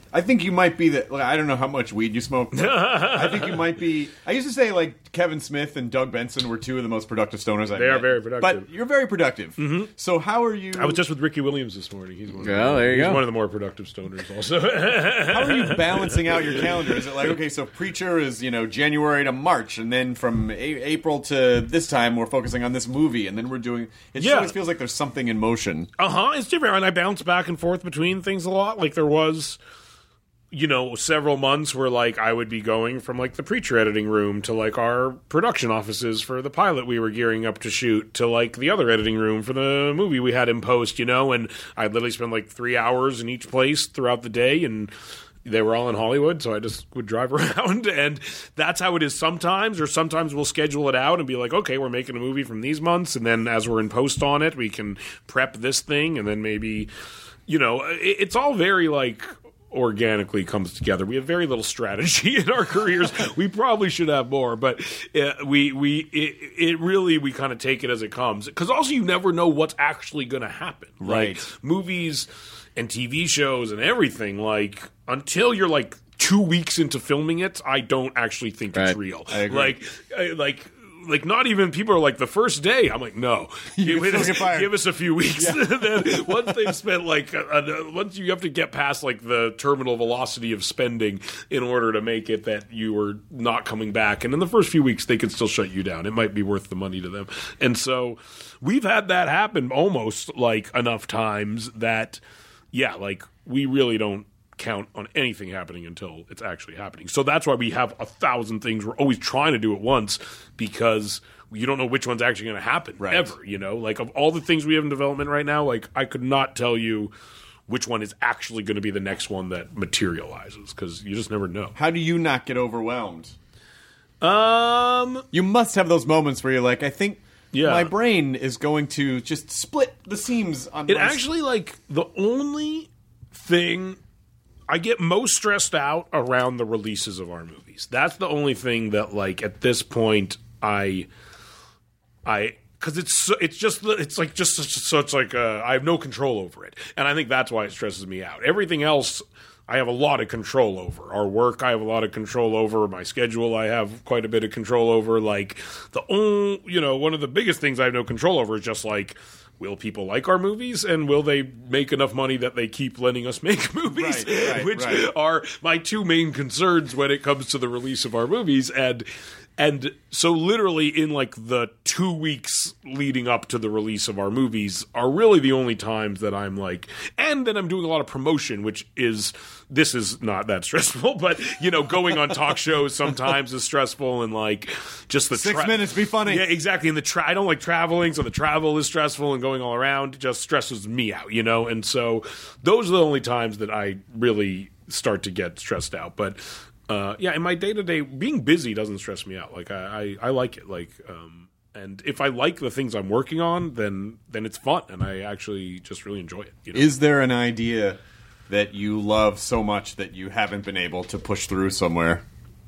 I think you might be the. Like, I don't know how much weed you smoke. But I think you might be. I used to say like Kevin Smith and Doug Benson were two of the most productive stoners I They met. are very productive. But you're very productive. Mm-hmm. So how are you? I was just with Ricky Williams this morning. He's one. Of Oh, the, there you he's go. one of the more productive stoners, also. How are you balancing out your calendar? Is it like, okay, so Preacher is, you know, January to March, and then from a- April to this time we're focusing on this movie, and then we're doing. It just Yeah. always feels like there's something in motion. Uh huh. It's different, and I bounce back and forth between things a lot. Like there was, you know, several months where like I would be going from like the Preacher editing room to like our production offices for the pilot we were gearing up to shoot to like the other editing room for the movie we had in post. You know, and I'd literally spend like three hours in each place throughout the day, and they were all in Hollywood, so I just would drive around, and that's how it is sometimes, or sometimes we'll schedule it out and be like, okay, we're making a movie from these months, and then as we're in post on it, we can prep this thing, and then maybe, you know, it, it's all very, like, organically comes together. We have very little strategy in our careers. We probably should have more, but uh, we we it, it really we kind of take it as it comes, because also you never know what's actually going to happen. Right. Like, movies and T V shows and everything, like, until you're like two weeks into filming it, I don't actually think it's Right. real. I agree. Like, I- like. Like, not even people are like, the first day, I'm like, no, give, can still us, get fired. give us a few weeks. then once they've spent like, a, a, once you have to get past like the terminal velocity of spending in order to make it that you are not coming back. And in the first few weeks, they can still shut you down. It might be worth the money to them. And so we've had that happen almost like enough times that, yeah, like we really don't count on anything happening until it's actually happening. So that's why we have a thousand things we're always trying to do at once, because you don't know which one's actually going to happen Right. ever, you know? Like, of all the things we have in development right now, like, I could not tell you which one is actually going to be the next one that materializes, because you just never know. How do you not get overwhelmed? Um, You must have those moments where you're like, I think Yeah. my brain is going to just split the seams on it my actually, like, the only thing I get most stressed out around the releases of our movies. That's the only thing that, like, at this point, I, I, because it's so- it's just it's like just such, such like uh, I have no control over it, and I think that's why it stresses me out. Everything else, I have a lot of control over. Our work, I have a lot of control over. My schedule, I have quite a bit of control over. Like, the only, you know, one of the biggest things I have no control over is just like, will people like our movies, and will they make enough money that they keep letting us make movies? Right, right, Which right. are my two main concerns when it comes to the release of our movies. And and so literally in like the two weeks leading up to the release of our movies are really the only times that I'm like, and then I'm doing a lot of promotion, which is, this is not that stressful, but, you know, going on talk shows sometimes is stressful, and like just the Six minutes, be funny. Yeah, exactly. And the tra- I don't like traveling, so the travel is stressful, and going all around just stresses me out, you know? And so those are the only times that I really start to get stressed out. But uh, yeah, in my day to day, being busy doesn't stress me out. Like I, I, I like it. Like, um, and if I like the things I'm working on, then then it's fun, and I actually just really enjoy it. You know? Is there an idea that you love so much that you haven't been able to push through somewhere?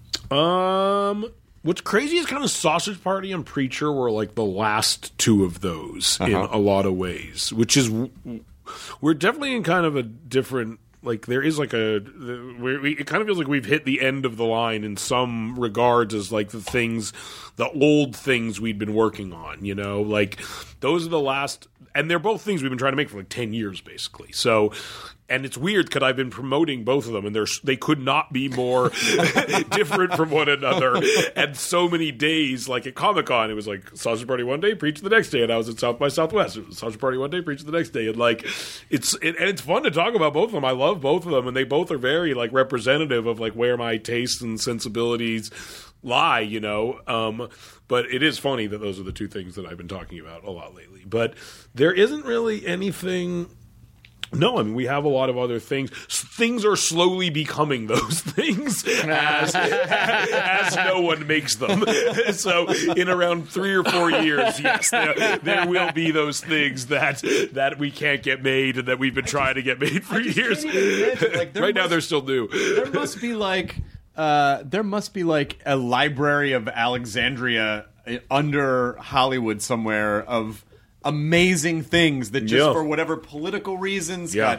Um, what's crazy is kind of Sausage Party and Preacher were like the last two of those in Uh-huh. a lot of ways, which is we're definitely in kind of a different. Like, there is like a, we, we, it kind of feels like we've hit the end of the line in some regards, as like the things, the old things we'd been working on, you know, like those are the last, and they're both things we've been trying to make for like ten years, basically. So, and it's weird because I've been promoting both of them, and they're, they could not be more different from one another. And so many days, like at Comic-Con, it was like Sausage Party one day, Preach the next day, and I was at South by Southwest. It was Sausage Party one day, Preach the next day, and like it's it, and it's fun to talk about both of them. I love both of them, and they both are very like representative of like where my tastes and sensibilities lie, you know. Um, but it is funny that those are the two things that I've been talking about a lot lately. But there isn't really anything. No, I mean, we have a lot of other things. S- Things are slowly becoming those things as, as no one makes them. So in around three or four years, yes, there, there will be those things that that we can't get made and that we've been trying to get made for years. can't even imagine, like, there right now, must- they're still new. There must be like uh, there must be like a library of Alexandria under Hollywood somewhere of amazing things that just Yeah. for whatever political reasons Yeah. got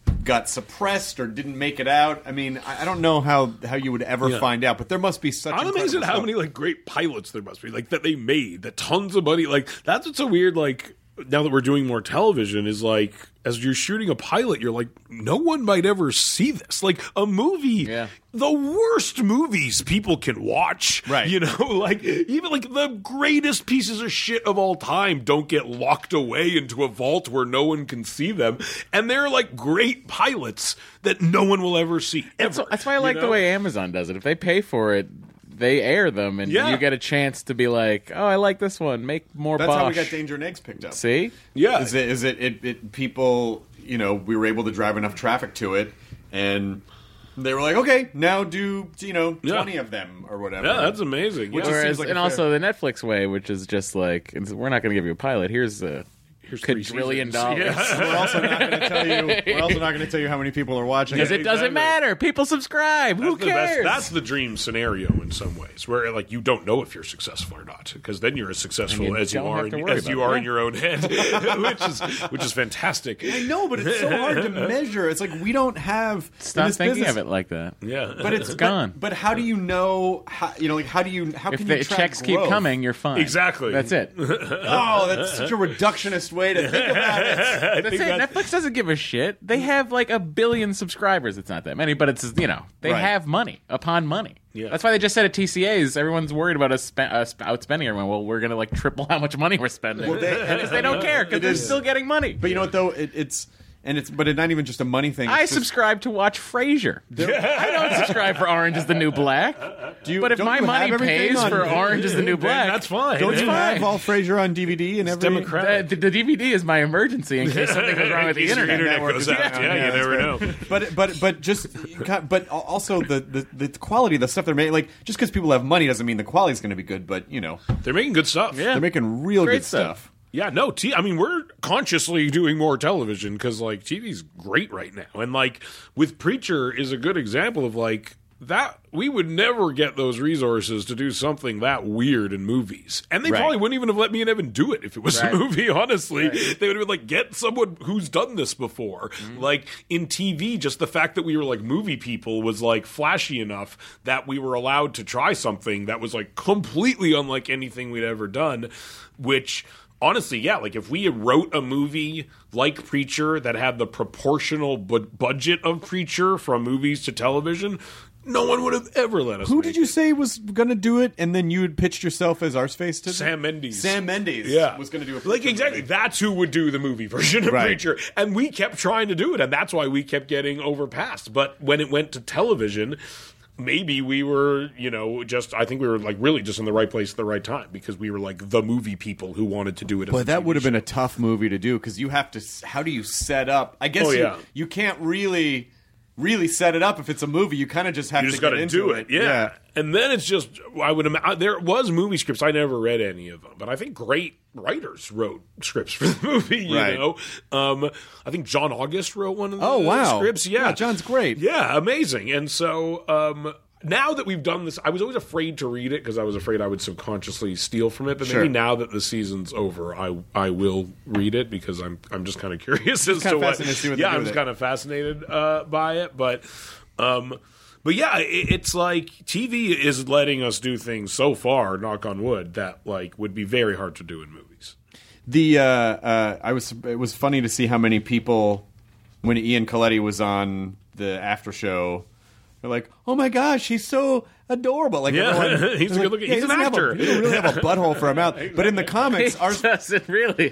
got suppressed or didn't make it out. I mean, I, I don't know how, how you would ever Yeah. find out, but there must be such. I'm amazed at incredible how stuff. many like great pilots there must be, like that they made, that tons of money. Like that's what's so weird. Like now that we're doing more television, is like as you're shooting a pilot, you're like, no one might ever see this. Like a movie, Yeah. the worst movies people can watch, Right. You know, like even like the greatest pieces of shit of all time don't get locked away into a vault where no one can see them, and they're like great pilots that no one will ever see. That's, ever, that's why I you like know? the way Amazon does it. If they pay for it, they air them, and Yeah. you get a chance to be like, "Oh, I like this one. Make more." That's Bosch. how we got Danger and Eggs picked up. See, Yeah, Is it? Is it, it? It people. You know, we were able to drive enough traffic to it, and they were like, "Okay, now do you know Yeah. twenty of them or whatever." yeah, that's amazing. Which yeah. is- Whereas, seems like and a also the Netflix way, which is just like, it's- we're not going to give you a pilot. Here's a Here's three quadrillion seasons. dollars. Yeah. We're also not going to tell you. We're also not going to tell you how many people are watching. Because it. it doesn't Exactly. matter. People subscribe. Who That's the best- cares? that's the dream scenario in some ways, where like you don't know if you're successful or not, because then you're as successful And you as you don't are have to in, worry as you about are it. in your own head, which is which is fantastic. I know, but it's so hard to measure. It's like we don't have. in Stop this thinking business- of it like that. Yeah, But it's, It's gone. But, but how do you know? How, you know, like how do you? How If can the you track checks keep growth? coming, you're fine. Exactly. That's it. Oh, that's such a reductionist way to think about it. I That's think it. that- Netflix doesn't give a shit. They have like a billion subscribers. It's not that many, but it's, you know, they Right. have money upon money. Yeah. That's why they just said at T C As, everyone's worried about us, spe- us outspending everyone. Well, we're going to like triple how much money we're spending. Well, they- because they don't care because It they're is- still getting money. But you know what though? It, it's and it's but it's not even just a money thing. I It's just- subscribe to watch Frasier. I don't subscribe for Orange is the New Black. Do you- but if don't my you money have everything pays on- for Orange is the New then Black, that's fine. Don't It's you fine. have all Frasier on D V D and every democratic. The, the, the D V D is my emergency in case something goes wrong with the In case your internet. internet network goes is out. down. Yeah, Yeah, you that's never fair. know. But but but just but also the, the, the quality of the stuff they're making. Like just because people have money doesn't mean the quality's going to be good. But you know They're making good stuff. Yeah. they're making real Great good stuff. stuff. Yeah, no, T- I mean, we're consciously doing more television because, like, T V's great right now. And, like, with Preacher is a good example of, like, that we would never get those resources to do something that weird in movies. And they Right. probably wouldn't even have let me and Evan do it if it was Right. a movie, honestly. They would have been like, get someone who's done this before. Like, in T V, just the fact that we were, like, movie people was, like, flashy enough that we were allowed to try something that was, like, completely unlike anything we'd ever done, which... Honestly, yeah, like if we wrote a movie like Preacher that had the proportional bu- budget of Preacher from movies to television, no one would have ever let us Who make did you it. say was going to do it, and then you had pitched yourself as Arseface to Sam Mendes. Sam Mendes, Yeah. was going to do a Like, Preacher exactly. movie. That's who would do the movie version of Right. Preacher. And we kept trying to do it, and that's why we kept getting overpassed. But when it went to television... Maybe we were, you know, just, I think we were, like, really just in the right place at the right time because we were, like, the movie people who wanted to do it. as a But that T V would have show. been a tough movie to do because you have to. How do you set up? I guess Oh, you, yeah. you can't really, really set it up if it's a movie. You kind of just have You to just got got to to do it, yeah. And then it's just, I would imagine, there was movie scripts. I never read any of them, but I think great writers wrote scripts for the movie, you Right. know? Um, I think John August wrote one of the Oh, wow. scripts. Yeah. Yeah, John's great. Yeah, amazing. And so, um, now that we've done this, I was always afraid to read it because I was afraid I would subconsciously steal from it. But Sure. maybe now that the season's over, I I will read it because I'm I'm just kind of curious as kinda to what. fascinated to see what they yeah, do I'm with just it. kind of fascinated uh, by it, but. Um, But yeah, it, it's like T V is letting us do things so far, knock on wood, that like would be very hard to do in movies. The uh, uh, I was it was funny to see how many people when Ian Coletti was on the after show. They're like, "Oh my gosh, he's so adorable!" Like, Yeah, everyone- he's a they're good looking- yeah, he's he an doesn't have actor. A, he doesn't really have a butthole for a mouth. But in the comics, He our, doesn't really.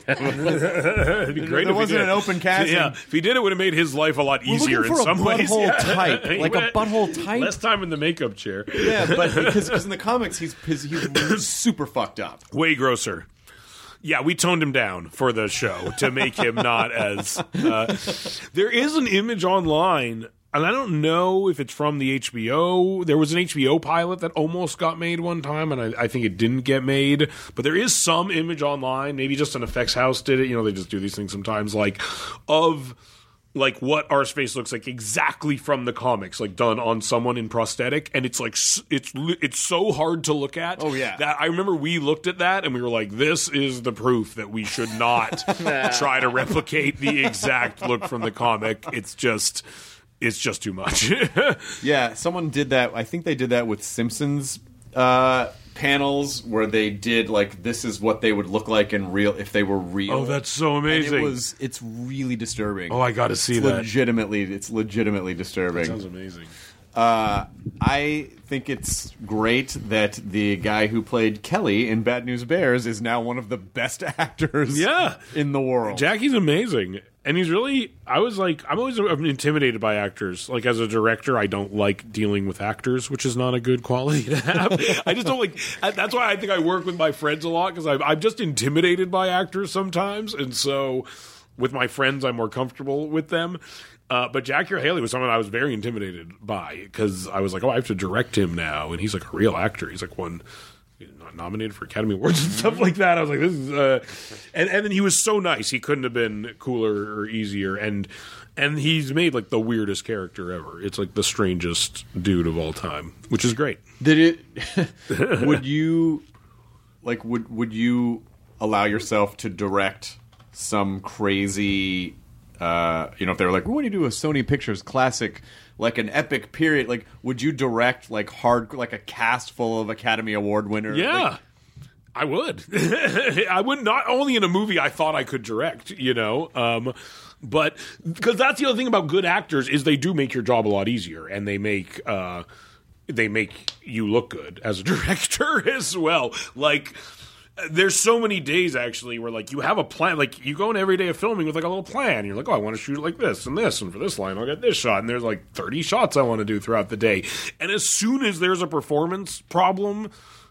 It'd be great There if he wasn't did. an open casting. Yeah, if he did, it would have made his life a lot We're easier looking in for some a ways. butthole Yeah. type, He like a went- butthole type. Less time in the makeup chair. yeah, but because because in the comics he's he's, he's super fucked up. Way grosser. Yeah, we toned him down for the show to make him not as. Uh, there is an image online, and I don't know if it's from the H B O. There was an H B O pilot that almost got made one time, and I, I think it didn't get made. But there is some image online. Maybe just an effects house did it. You know, they just do these things sometimes, like of like what our face looks like exactly from the comics, like done on someone in prosthetic, and it's like s- it's it's so hard to look at. Oh, yeah. That I remember we looked at that and we were like, this is the proof that we should not try to replicate the exact look from the comic. It's just it's just too much. Yeah, someone did that. I think they did that with Simpsons uh, panels where they did like this is what they would look like in real if they were real. Oh, that's so amazing. And it was it's really disturbing. Oh, I got to see it's that. Legitimately, it's legitimately disturbing. That sounds amazing. Uh, I think it's great that the guy who played Kelly in Bad News Bears is now one of the best actors Yeah. in the world. Jackie's amazing. And he's really, I was like, I'm always intimidated by actors. Like, as a director, I don't like dealing with actors, which is not a good quality to have. I just don't like, that's why I think I work with my friends a lot, because I'm, I'm just intimidated by actors sometimes. And so with my friends, I'm more comfortable with them. Uh, but Jackie Haley was someone I was very intimidated by, because I was like, oh, I have to direct him now. And he's like a real actor. He's like one... nominated for Academy Awards and stuff like that. I was like, this is, uh, and and then he was so nice. He couldn't have been cooler or easier. And and he's made like the weirdest character ever. It's like the strangest dude of all time, which is great. Did it? Would you like? Would would you allow yourself to direct some crazy? Uh, you know, if they were like, we want to do a Sony Pictures classic, like an epic period, like, would you direct like hard, like a cast full of Academy Award winners? Yeah. Like, I would. I would not only in a movie I thought I could direct, you know, um, but because that's the other thing about good actors is they do make your job a lot easier, and they make uh, they make you look good as a director as well. Like, there's so many days actually where like you have a plan, like you go in every day of filming with like a little plan. You're like, oh, I want to shoot it like this and this, and for this line I'll get this shot, and there's like thirty shots I want to do throughout the day. And as soon as there's a performance problem,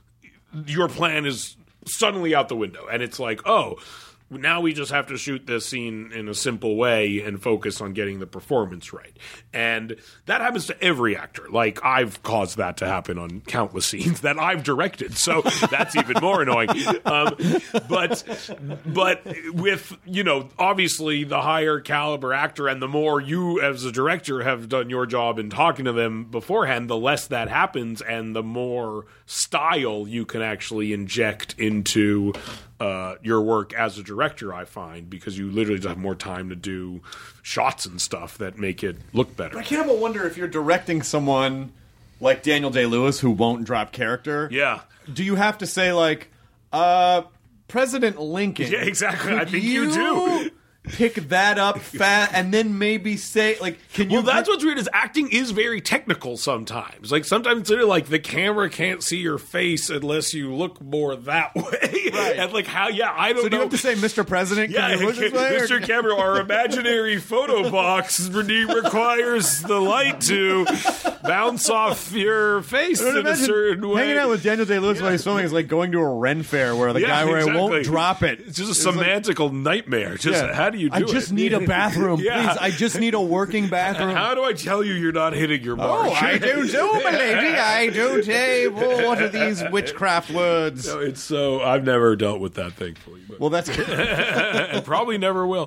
your plan is suddenly out the window, and it's like, oh, now we just have to shoot this scene in a simple way and focus on getting the performance right. And that happens to every actor. Like, I've caused that to happen on countless scenes that I've directed, so that's even more annoying. Um, but but with, you know, obviously the higher caliber actor and the more you as a director have done your job in talking to them beforehand, the less that happens and the more style you can actually inject into uh, your work as a director, I find, because you literally just have more time to do shots and stuff that make it look better. I can't help but wonder if you're directing someone like Daniel Day-Lewis who won't drop character. Yeah. Do you have to say like, uh, President Lincoln? Yeah, exactly. I think you, you do. Pick that up fat and then maybe say like, can you? Well, that's what's weird is acting is very technical sometimes. Like sometimes it's literally like the camera can't see your face unless you look more that way. Right. And like how? Yeah, I don't so know. do you have to say, Mister President? Yeah, can you look this way, Mister or- Camera, our imaginary photo box requires the light to bounce off your face in a Imagine certain way. Hanging out with Daniel Day-Lewis while he's filming is like going to a Ren fair where the Yeah, guy where exactly. I won't drop it. It's just a It's like- semantical nightmare. Just Yeah. how do you do I it? just need a bathroom, Yeah. please. I just need a working bathroom. How do I tell you you're not hitting your mark? Oh, I do too, my lady. I do too. Oh, what are these witchcraft words? No, it's so I've never dealt with that, thankfully. But. Well, that's good. and probably never will.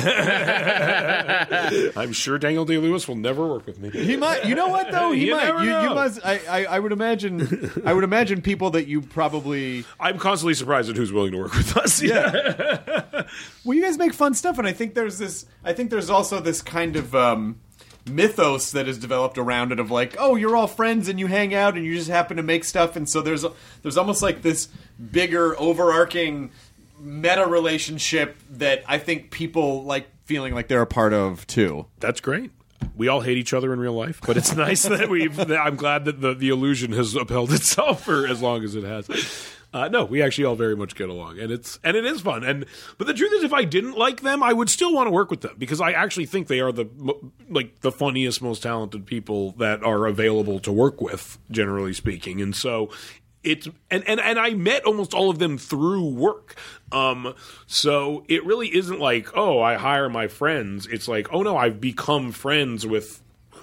I'm sure Daniel Day-Lewis will never work with me. He might. You know what though? He You might. never You, you know. must. I, I. I would imagine. I would imagine people that you probably. I'm constantly surprised at who's willing to work with us. Yeah. Well, you guys make fun stuff, and I think there's this. I think there's also this kind of um, mythos that is developed around it of like, oh, you're all friends and you hang out and you just happen to make stuff, and so there's there's almost like this bigger overarching meta relationship that I think people like feeling like they're a part of too. That's great. We all hate each other in real life, but it's nice that we've. That I'm glad that the, the illusion has upheld itself for as long as it has. Uh, no, we actually all very much get along, and it's and it is fun. And but the truth is, if I didn't like them, I would still want to work with them because I actually think they are the like the funniest, most talented people that are available to work with, generally speaking. And so. It's and, and, and I met almost all of them through work. Um, so it really isn't like, oh, I hire my friends. It's like, oh no, I've become friends with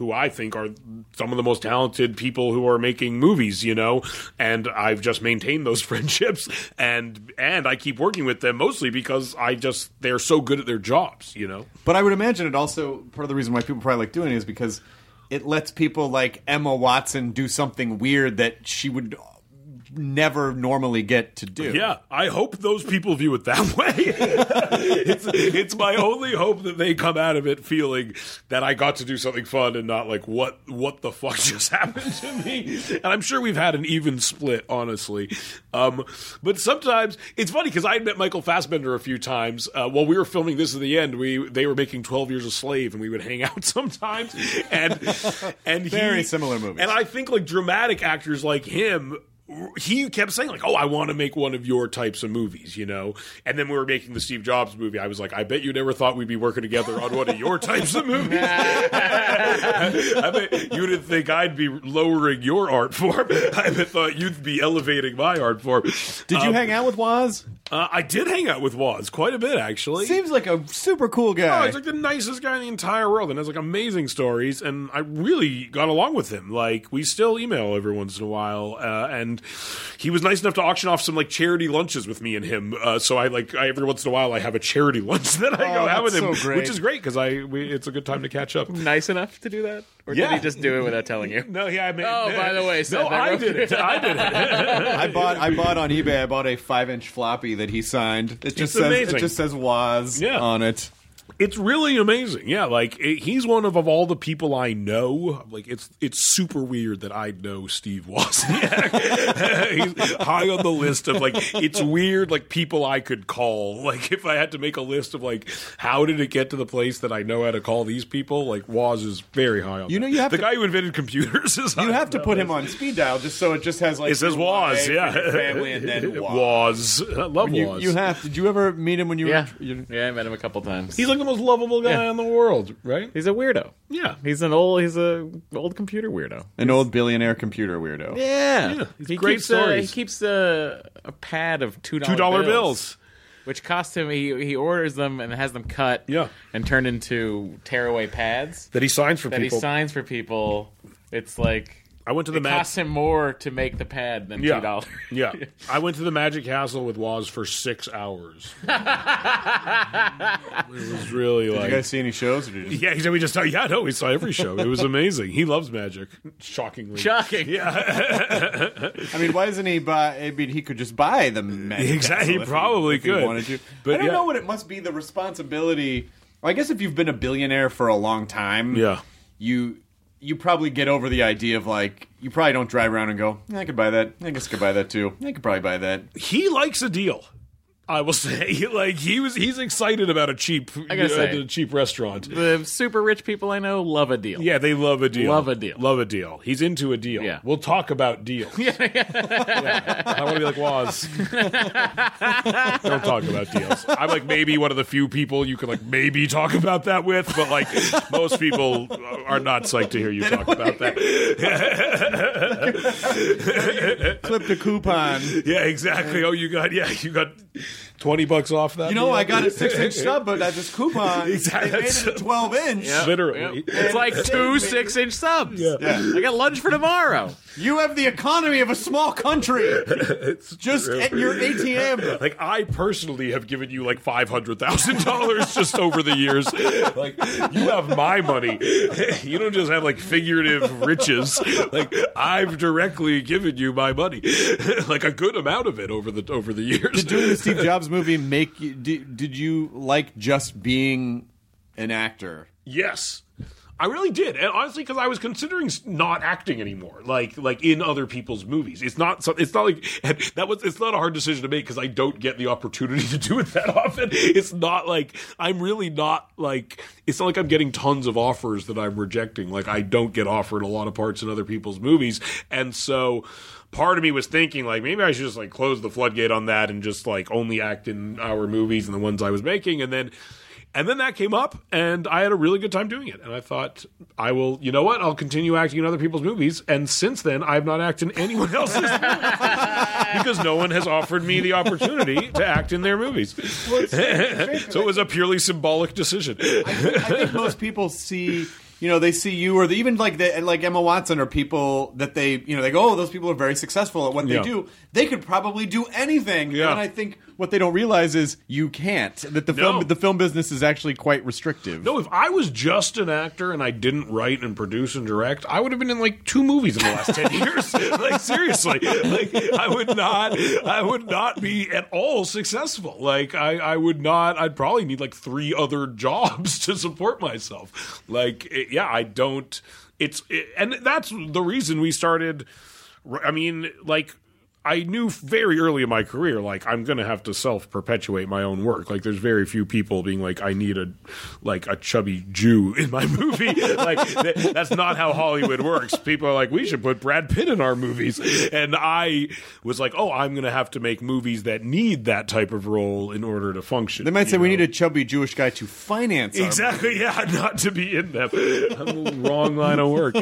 who I think are some of the most talented people who are making movies, you know, and I've just maintained those friendships, and and I keep working with them mostly because I just they're so good at their jobs, you know. But I would imagine it also, part of the reason why people probably like doing it is because it lets people like Emma Watson do something weird that she would never normally get to do. Yeah, I hope those people view it that way. it's, it's my only hope that they come out of it feeling that I got to do something fun and not like, what what the fuck just happened to me? And I'm sure we've had an even split, honestly. Um, but sometimes, it's funny because I met Michael Fassbender a few times. Uh, while we were filming This Is the End, we they were making twelve Years a Slave, and we would hang out sometimes. And, and Very he, similar movies. And I think like dramatic actors like him, he kept saying, like, oh, I want to make one of your types of movies, you know? And then we were making the Steve Jobs movie. I was like, I bet you never thought we'd be working together on one of your types of movies. I bet you didn't think I'd be lowering your art form. I bet thought you'd be elevating my art form. Did you um, hang out with Woz? Uh, I did hang out with Woz quite a bit, actually. Seems like a super cool guy. Oh, he's like the nicest guy in the entire world and has like amazing stories, and I really got along with him. Like, we still email every once in a while, uh, and he was nice enough to auction off some like charity lunches with me and him. Uh, so I like I, every once in a while I have a charity lunch that I Oh, go have with that's him, so great. which is great because I we, it's a good time to catch up. Nice enough to do that? Or Yeah. did he just do it without telling you? No, yeah, I mean, Oh, by the way, Seth, no, I I wrote did it. I did it. I bought I bought on eBay. I bought a five inch floppy that he signed. It just It's says amazing. it just says Woz Yeah. on it. It's really amazing. Yeah, like it, he's one of, of all the people I know. Like it's it's super weird that I know Steve Wozniak. He's high on the list of like it's weird like people I could call. Like if I had to make a list of like how did it get to the place that I know how to call these people, like Woz is very high on. You know, that. you have the to- guy who invented computers is You high have to on put that him list. on speed dial just so it just has like It says your Woz, wife yeah. and your family, and then Woz. Woz. I love You, Woz. you have. Did you ever meet him when you Yeah. were? You, Yeah, I met him a couple times. He's like the most lovable guy Yeah. in the world, right? He's a weirdo. Yeah. He's an old he's a old computer weirdo. an old billionaire computer weirdo. Yeah. Yeah, he's he great keeps, uh, stories. he keeps uh, a pad of two dollar Two dollar bills. which cost him. He he orders them and has them cut. Yeah. and turned into tearaway pads That he signs for that people. he signs for people. It's like I went to the it Mag- cost him more to make the pad than Yeah. two dollars. Yeah. I went to the Magic Castle with Woz for six hours. It was really Did like. you guys see any shows? Or did you just... Yeah, he said we just saw. Yeah, no, we saw every show. It was amazing. He loves magic. Shockingly. Shocking. Yeah, I mean, why doesn't he buy? I mean, he could just buy the Magic Exactly, Castle he if probably if could. He wanted to. But I don't yeah. know what it must be. The responsibility. Well, I guess if you've been a billionaire for a long time, Yeah. you you probably get over the idea of like you probably don't drive around and go, "Yeah, I could buy that. I guess I could buy that too. I could probably buy that. He likes a deal. I will say, like he was, he's excited about a cheap, I gotta uh, say. a cheap restaurant. The super rich people I know love a deal. Yeah, they love a deal. Love a deal. Love a deal. He's into a deal. Yeah. We'll talk about deals. Yeah. I want to be like Woz. Don't talk about deals. I'm like maybe one of the few people you can like maybe talk about that with, but like most people are not psyched to hear you talk about that. Clipped a coupon. Yeah, exactly. Oh, you got yeah, you got twenty bucks off that. You know, deal? I got a six inch sub, but at this coupon, Exactly. they made it a twelve inch. Literally. It's like two six inch subs. Yeah. Yeah. I got lunch for tomorrow. You have the economy of a small country. It's Just true. at your A T M. Like I personally have given you like five hundred thousand dollars just over the years. Like you have my money. You don't just have like figurative riches. Like I've directly given you my money, like a good amount of it over the over the years. Did doing the Steve Jobs movie make you? Did, did you like just being an actor? Yes. I really did, and honestly, because I was considering s- not acting anymore, like like in other people's movies. It's not. so- It's not like and that was. It's not a hard decision to make because I don't get the opportunity to do it that often. It's not like I'm really not like. It's not like I'm getting tons of offers that I'm rejecting. Like I don't get offered a lot of parts in other people's movies, and so. Part of me was thinking, like, maybe I should just, like, close the floodgate on that and just, like, only act in our movies and the ones I was making. And then and then that came up, and I had a really good time doing it. And I thought, I will, you know what? I'll continue acting in other people's movies. And since then, I have not acted in anyone else's movies because no one has offered me the opportunity to act in their movies. So it was a purely symbolic decision. I think, I think most people see you know, they see you, or the, even like the, like Emma Watson, or people that they, you know, they go, oh, those people are very successful at what Yeah. they do. They could probably do anything. Yeah. And I think what they don't realize is you can't. That the No. film the film business is actually quite restrictive. No, if I was just an actor and I didn't write and produce and direct, I would have been in like two movies in the last ten years. Like seriously, like I would not, I would not be at all successful. Like I, I would not. I'd probably need like three other jobs to support myself. Like it, yeah, I don't. It's it, and that's the reason we started. I mean, like. I knew very early in my career, like, I'm going to have to self-perpetuate my own work. Like, there's very few people being like, I need a, like, a chubby Jew in my movie. Like, th- that's not how Hollywood works. People are like, we should put Brad Pitt in our movies. And I was like, oh, I'm going to have to make movies that need that type of role in order to function. They might say you we know? need a chubby Jewish guy to finance our Exactly, yeah, not to be in them. Wrong line of work.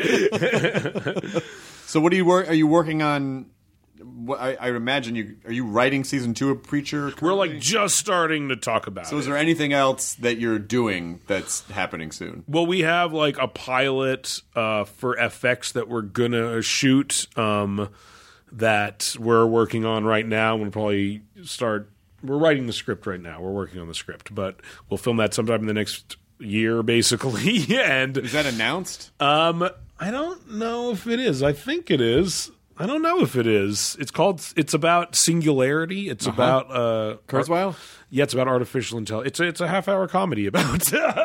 So what are you work? Are you working on? What, I, I imagine you are you writing season two of Preacher? We're currently? like just starting to talk about So it. is there anything else that you're doing that's happening soon? Well, we have like a pilot uh, for F X that we're gonna shoot um, that we're working on right now. We'll probably start. We're writing the script right now. We're working on the script, but we'll film that sometime in the next year, basically. And Is that announced? um, I don't know if it is. I think it is. I don't know if it is. It's called. It's about singularity. It's about uh, Kurzweil? Yeah, it's about artificial intelligence. It's a, it's a half hour comedy about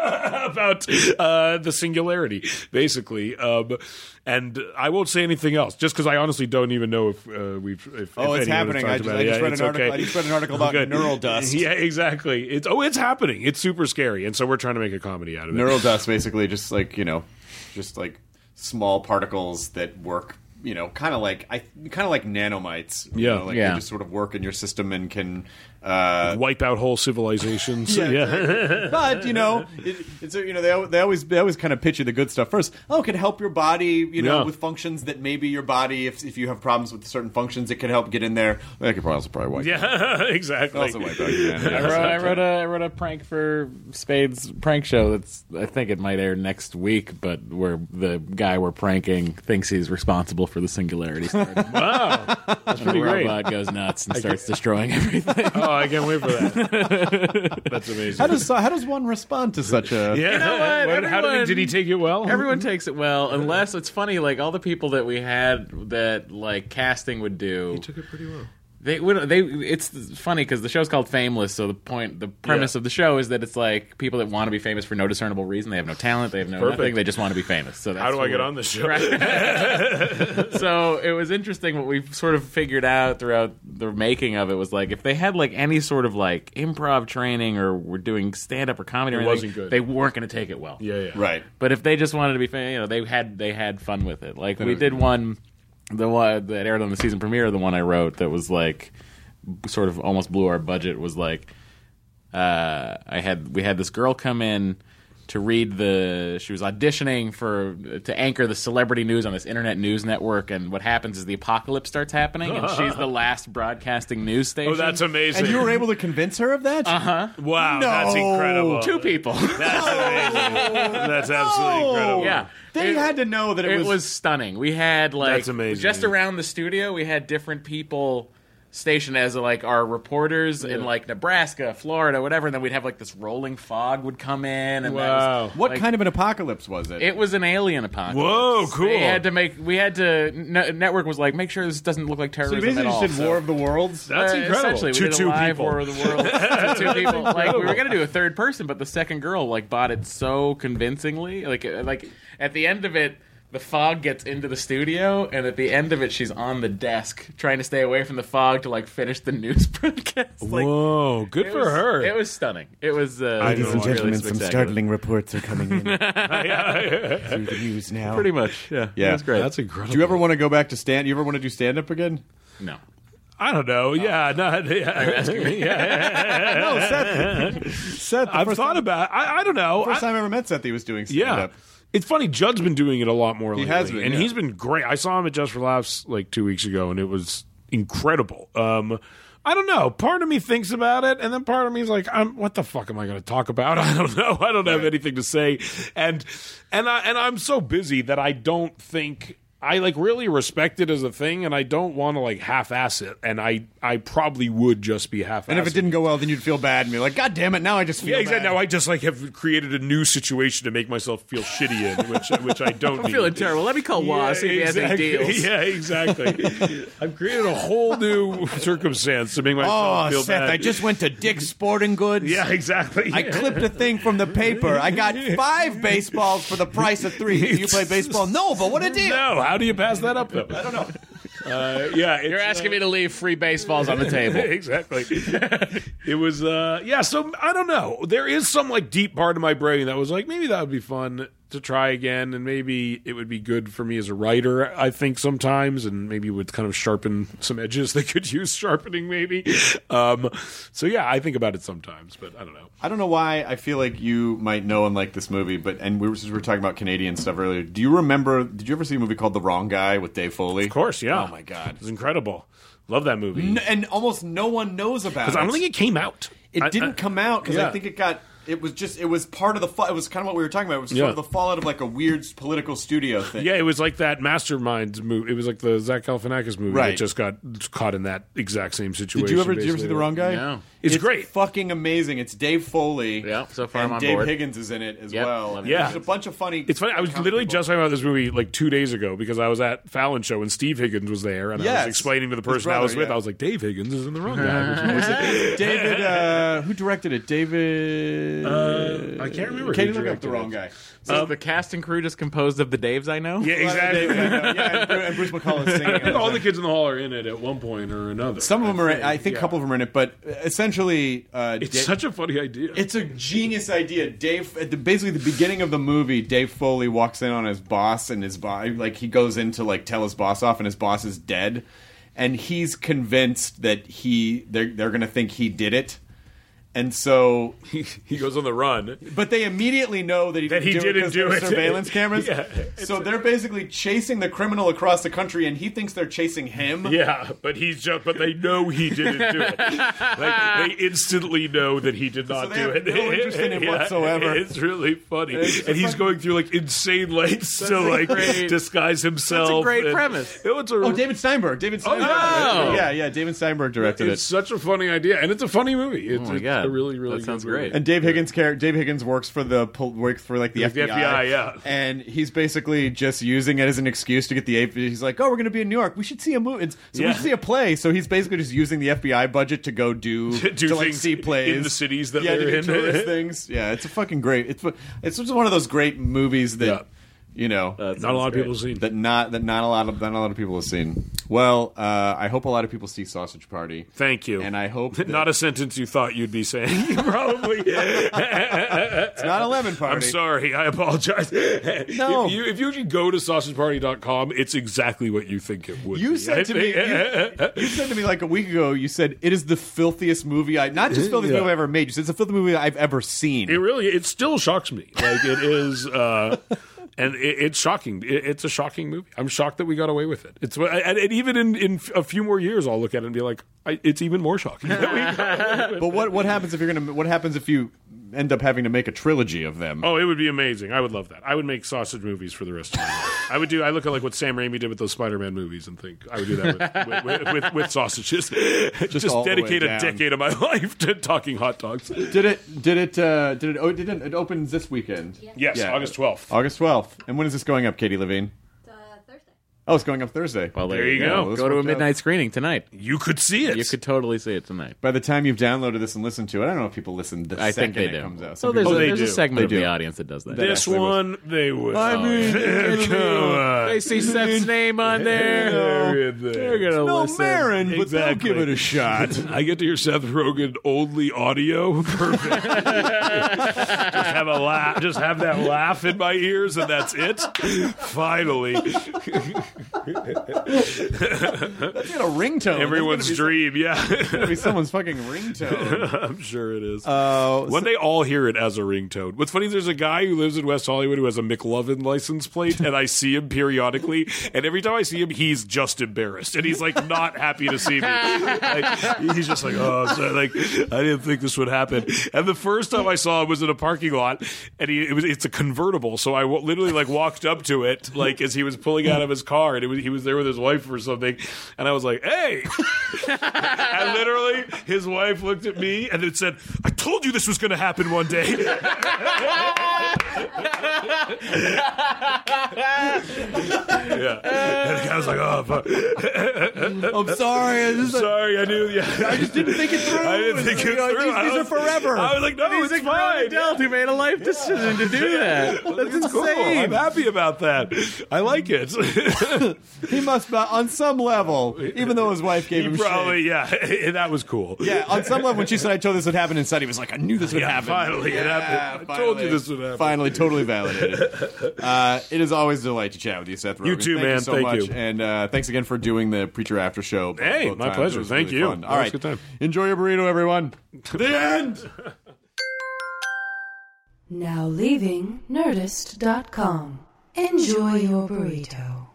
about uh, the singularity, basically. Um, and I won't say anything else, just because I honestly don't even know if uh, we've. If, Oh, if it's anyone has happening. talked I just- about I it. just Yeah, read an it's article- okay. I just read an article about Good. neural dust. Yeah, exactly. It's oh, it's happening. It's super scary, and so we're trying to make a comedy out of it. Neural dust, basically, just like you know, just like small particles that work. You know, kind of like I, kind of like nanomites. You Yeah. know, like Yeah. they just sort of work in your system and can. Uh, Wipe out whole civilizations. Yeah, yeah. but you know, it, it's you know they al- they always they always kind of pitch you the good stuff first. Oh, it can help your body, you know, Yeah. with functions that maybe your body, if if you have problems with certain functions, it can help get in there. That could probably also probably wipe. Yeah, exactly. Also wipe out your I man. wrote, I wrote a I wrote a prank for Spade's prank show. That's I think it might air next week, but where the guy we're pranking thinks he's responsible for the singularity starting. Wow, that's The pretty great. robot goes nuts and starts destroying everything. Oh, I can't wait for that. That's amazing. How does how does one respond to such a? yeah. You know what? How did, Everyone- did he take it well? Everyone takes it well, unless it's funny. Like all the people that we had that like casting would do. He took it pretty well. They would. They. It's funny because the show's called Fameless. So the point, the premise Yeah. of the show is that it's like people that want to be famous for no discernible reason. They have no talent. They have no Perfect. nothing. They just want to be famous. So that's How do I what get we're- on this show? So it was interesting. What we sort of figured out throughout the making of it was like if they had like any sort of like improv training or were doing stand up or comedy, or It anything, wasn't good. they weren't going to take it well. Yeah, yeah. Right. But if they just wanted to be famous, you know, they had they had fun with it. Like we did one, the one that aired on the season premiere, the one I wrote that was like sort of almost blew our budget. Was like uh, I had we had this girl come in to read the. She was auditioning for to anchor the celebrity news on this internet news network, and what happens is the apocalypse starts happening, and she's the last broadcasting news station. Oh, that's amazing. And you were able to convince her of that? Uh huh. Wow, No. that's incredible. two people. That's amazing. That's absolutely incredible. Yeah. They It- had to know that it, It was. was stunning. We had like That's amazing. just around the studio. We had different people stationed as like our reporters in like Nebraska, Florida, whatever. And then we'd have like this rolling fog would come in. And Wow. that was, What like, kind of an apocalypse was it? It was an alien apocalypse. Whoa, cool. They had to make. We had to. N- network was like, make sure this doesn't look like so you terrorism basically at all. just did so- War of the Worlds. That's uh, incredible. Essentially, we To did a two live people. War of the World. to two people. Like we were gonna do a third person, but the second girl like bought it so convincingly. Like uh, like at the end of it, the fog gets into the studio, and at the end of it, she's on the desk trying to stay away from the fog to like finish the news broadcast. Like, Whoa, good it for was- her. It was stunning. It was. Uh, Ladies and really Gentlemen, some spectacular. startling reports are coming in through the news now. Pretty much. Yeah. Yeah. It was great. That's incredible. Do you ever want to go back to stand? You ever want to do stand up again? no. I don't know. Yeah, no, yeah. yeah. No, Seth. Seth, the I've first thought time, about. I, I don't know. First I- time I ever met Seth, he was doing stand Yeah. up. It's funny, Judd's been doing it a lot more lately. has been, and yeah. he's been great. I saw him at Just for Laughs like two weeks ago, and it was incredible. Um, I don't know. Part of me thinks about it, and then part of me is like, I'm, what the fuck am I going to talk about? I don't know. I don't have anything to say. And and I and I'm so busy that I don't think I like really respect it as a thing, and I don't want to like half-ass it. And I, I probably would just be half-assing. And if it didn't go well, then you'd feel bad and be like, God damn it, now I just feel yeah, exactly. bad. Now I just like have created a new situation to make myself feel shitty in, which which I don't. I'm need. feeling terrible. Let me call Waz, Yeah, see if he has any exactly. deals. Yeah, exactly. I've created a whole new circumstance to make myself Oh, feel Seth, bad. I just went to Dick's Sporting Goods. Yeah, exactly. I clipped a thing from the paper. I got five baseballs for the price of three. Do you play baseball? No, but what a deal. No, how do you pass that up, though? I don't know. Uh, yeah, it's, You're asking uh, me to leave free baseballs on the table. Exactly. It was, uh, yeah, so I don't know. There is some, like, deep part of my brain that was like, maybe that would be fun to try again, and maybe it would be good for me as a writer, I think, sometimes, and maybe it would kind of sharpen some edges that could use sharpening, maybe. Um, so, yeah, I think about it sometimes, but I don't know. I don't know why I feel like you might know and like this movie, but and we were, since we were talking about Canadian stuff earlier. Do you remember? Did you ever see a movie called The Wrong Guy with Dave Foley? Of course, yeah. Oh my god, it was incredible. Love that movie. N- and almost no one knows about it. Because I don't think it came out. It I- didn't I- come out because yeah. I think it got. It was just. It was part of the. Fa- it was kind of what we were talking about. It was Yeah. sort of the fallout of like a weird political studio thing. Yeah, it was like that Mastermind movie. It was like the Zach Galifianakis movie Right. that just got caught in that exact same situation. Did you ever? Did you ever see basically. The Wrong Guy? No. It's great. Fucking amazing. It's Dave Foley. Yeah, so far and I'm on Dave board. Higgins is in it as Yep, well. love And it. Yeah. there's a bunch of funny. It's funny. I was comic literally people. just talking about this movie like two days ago because I was at Fallon's show and Steve Higgins was there, and I Yes. was explaining to the His person I was brother, with. yeah. I was like, Dave Higgins is in The Wrong Guy. Which is- David. Uh, who directed it? David. Uh, I can't remember. Katie, who look up directed The Wrong it. Guy. So is the cast and crew just composed of the Daves I know? Yeah, exactly. yeah, and, and Bruce McCullough is singing. I think all the kids in the hall are in it at one point or another. Some of them are. In, I think yeah. a couple of them are in it, but essentially, uh, It's Da- such a funny idea. It's a genius idea. Dave, at the, basically, the beginning of the movie, Dave Foley walks in on his boss, and his boss, like, he goes in to like tell his boss off, and his boss is dead, and he's convinced that he they're they're gonna think he did it, and so. he, he goes on the run. But they immediately know that he That didn't he do didn't it 'cause do there's it. surveillance cameras. Yeah. So they're basically chasing the criminal across the country, and he thinks they're chasing him. Yeah, but he's just, but they know he didn't do it. Like they instantly know that he did not they do have it. no interest in him Yeah, whatsoever. It's really funny, It's and he's fucking- going through like insane lengths to a like great- disguise himself. that's a great and- premise. It was a, Oh, David Steinberg. David Steinberg. Oh. Yeah, yeah. David Steinberg directed it's it. such a funny idea, and it's a funny movie. It's, Oh my it's God. a really, really That good sounds movie. great. And Dave Higgins' character, Dave Higgins works for the pol- works for like the, Like the F B I. F B I, yeah. And he's basically just using it as an excuse to get the. He's like, oh, we're going to be in New York. We should see a movie. So Yeah. we should see a play. So he's basically just using the F B I budget to go do To do to like things see plays in the cities that yeah, they're to do in. tourist things. Yeah, it's a fucking great. It's it's just one of those great movies that Yeah. you know. Not a lot of people have seen. that not that not a lot of not a lot of people have seen. Well, uh, I hope a lot of people see Sausage Party. Thank you. And I hope that- not a sentence you thought you'd be saying. Probably. It's not a lemon party. I'm sorry. I apologize. No. If you, if you can go to sausage party dot com, it's exactly what you think it would You be. said to me, you, you said to me like a week ago. You said it is the filthiest movie I, not just filthiest Yeah. movie I've ever made. You said it's the filthiest movie I've ever seen. It really, it still shocks me. Like it is, uh, and it, it's shocking. It, it's a shocking movie. I'm shocked that we got away with it. It's and, and even in, in a few more years, I'll look at it and be like, I, it's even more shocking. that we got away with but what what happens if you're gonna? What happens if you end up having to make a trilogy of them? Oh, it would be amazing. I would love that. I would make sausage movies for the rest of my life. I would do. I look at like what Sam Raimi did with those Spider-Man movies and think I would do that with with, with, with sausages. Just, all the way dedicate a down. decade of my life to talking hot dogs. Did it? Did it? Uh, did it? Oh, did it? It opens this weekend. Yes, Yeah. August twelfth. August twelfth. And when is this going up, Katie Levine? Thursday. Oh, it's going up Thursday. Well, there, There you go. Let's Go to a work out. midnight screening tonight. You could see it. You could totally see it tonight. By the time you've downloaded this and listened to it, I don't know if people listen the I second think they it do. comes out. So Some there's, people- a, they there's a do. segment They of the do. audience that does that. This actually was- one, they would. I mean, Oh, come on. They see Seth's name on there. They're in there. They're gonna no listen. Marin, but Exactly. they'll give it a shot. I get to hear Seth Rogen only audio. Perfect. Just have a laugh. Just have that laugh in my ears, and that's it. Finally. That's got a ringtone. Everyone's That's dream, some, yeah. It's gonna be someone's fucking ringtone. I'm sure it is. Uh, One day all hear it as a ringtone. What's funny is there's a guy who lives in West Hollywood who has a McLovin license plate, and I see him periodically, and every time I see him, he's just embarrassed, and he's like not happy to see me. Like, he's just like, oh, I'm sorry. Like I didn't think this would happen. And the first time I saw him was in a parking lot, and he it was it's a convertible, so I w- literally like walked up to it like as he was pulling out of his car, and it was, he was there with his wife or something, and I was like, hey. And literally his wife looked at me and it said, I told you this was going to happen one day. Yeah. And the guy was like, oh, fuck. I'm sorry. I just, sorry, I knew. Yeah. I just didn't think it through. I didn't think it You know, through. These, I these was, are forever. I was like, no, He's it's a grown fine. adult who made a life decision to do that. That's It's cool. insane. I'm happy about that. I like it. He must, be, on some level, even though his wife gave He him probably, shit. yeah, that was cool. Yeah, on some level, when she said, I told this would happen inside, he was like, I knew this would Yeah, happen. finally it Yeah, happened. I finally. told you this would happen. Finally, totally validated. uh, it is always a delight to chat with you, Seth Rogen. You too, Thank man. You so Thank much. you. And uh, thanks again for doing the Preacher After Show. Hey, both my times. pleasure. It was Thank really you. fun. That All was right. a good time. Enjoy your burrito, everyone. The end. Now leaving Nerdist dot com. Enjoy your burrito.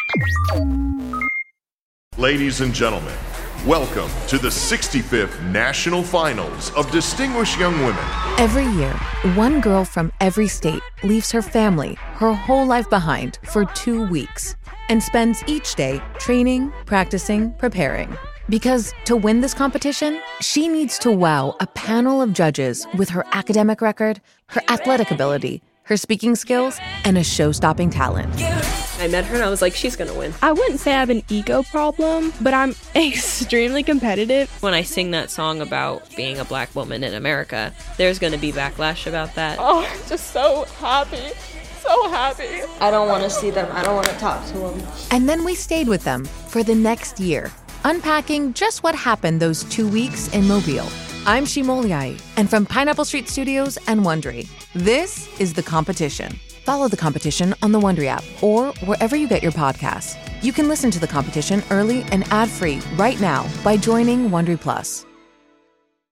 Ladies and gentlemen, welcome to the sixty-fifth National Finals of Distinguished Young Women. Every year, one girl from every state leaves her family, her whole life behind for two weeks and spends each day training, practicing, preparing. Because to win this competition, she needs to wow a panel of judges with her academic record, her athletic ability, her speaking skills, and a show-stopping talent. I met her and I was like, she's gonna win. I wouldn't say I have an ego problem, but I'm extremely competitive. When I sing that song about being a black woman in America, there's gonna be backlash about that. Oh, I'm just so happy. So happy. I don't want to see them. I don't want to talk to them. And then we stayed with them for the next year, unpacking just what happened those two weeks in Mobile. I'm Shimoliai, and from Pineapple Street Studios and Wondery, this is The Competition. Follow The Competition on the Wondery app or wherever you get your podcasts. You can listen to The Competition early and ad-free right now by joining Wondery Plus.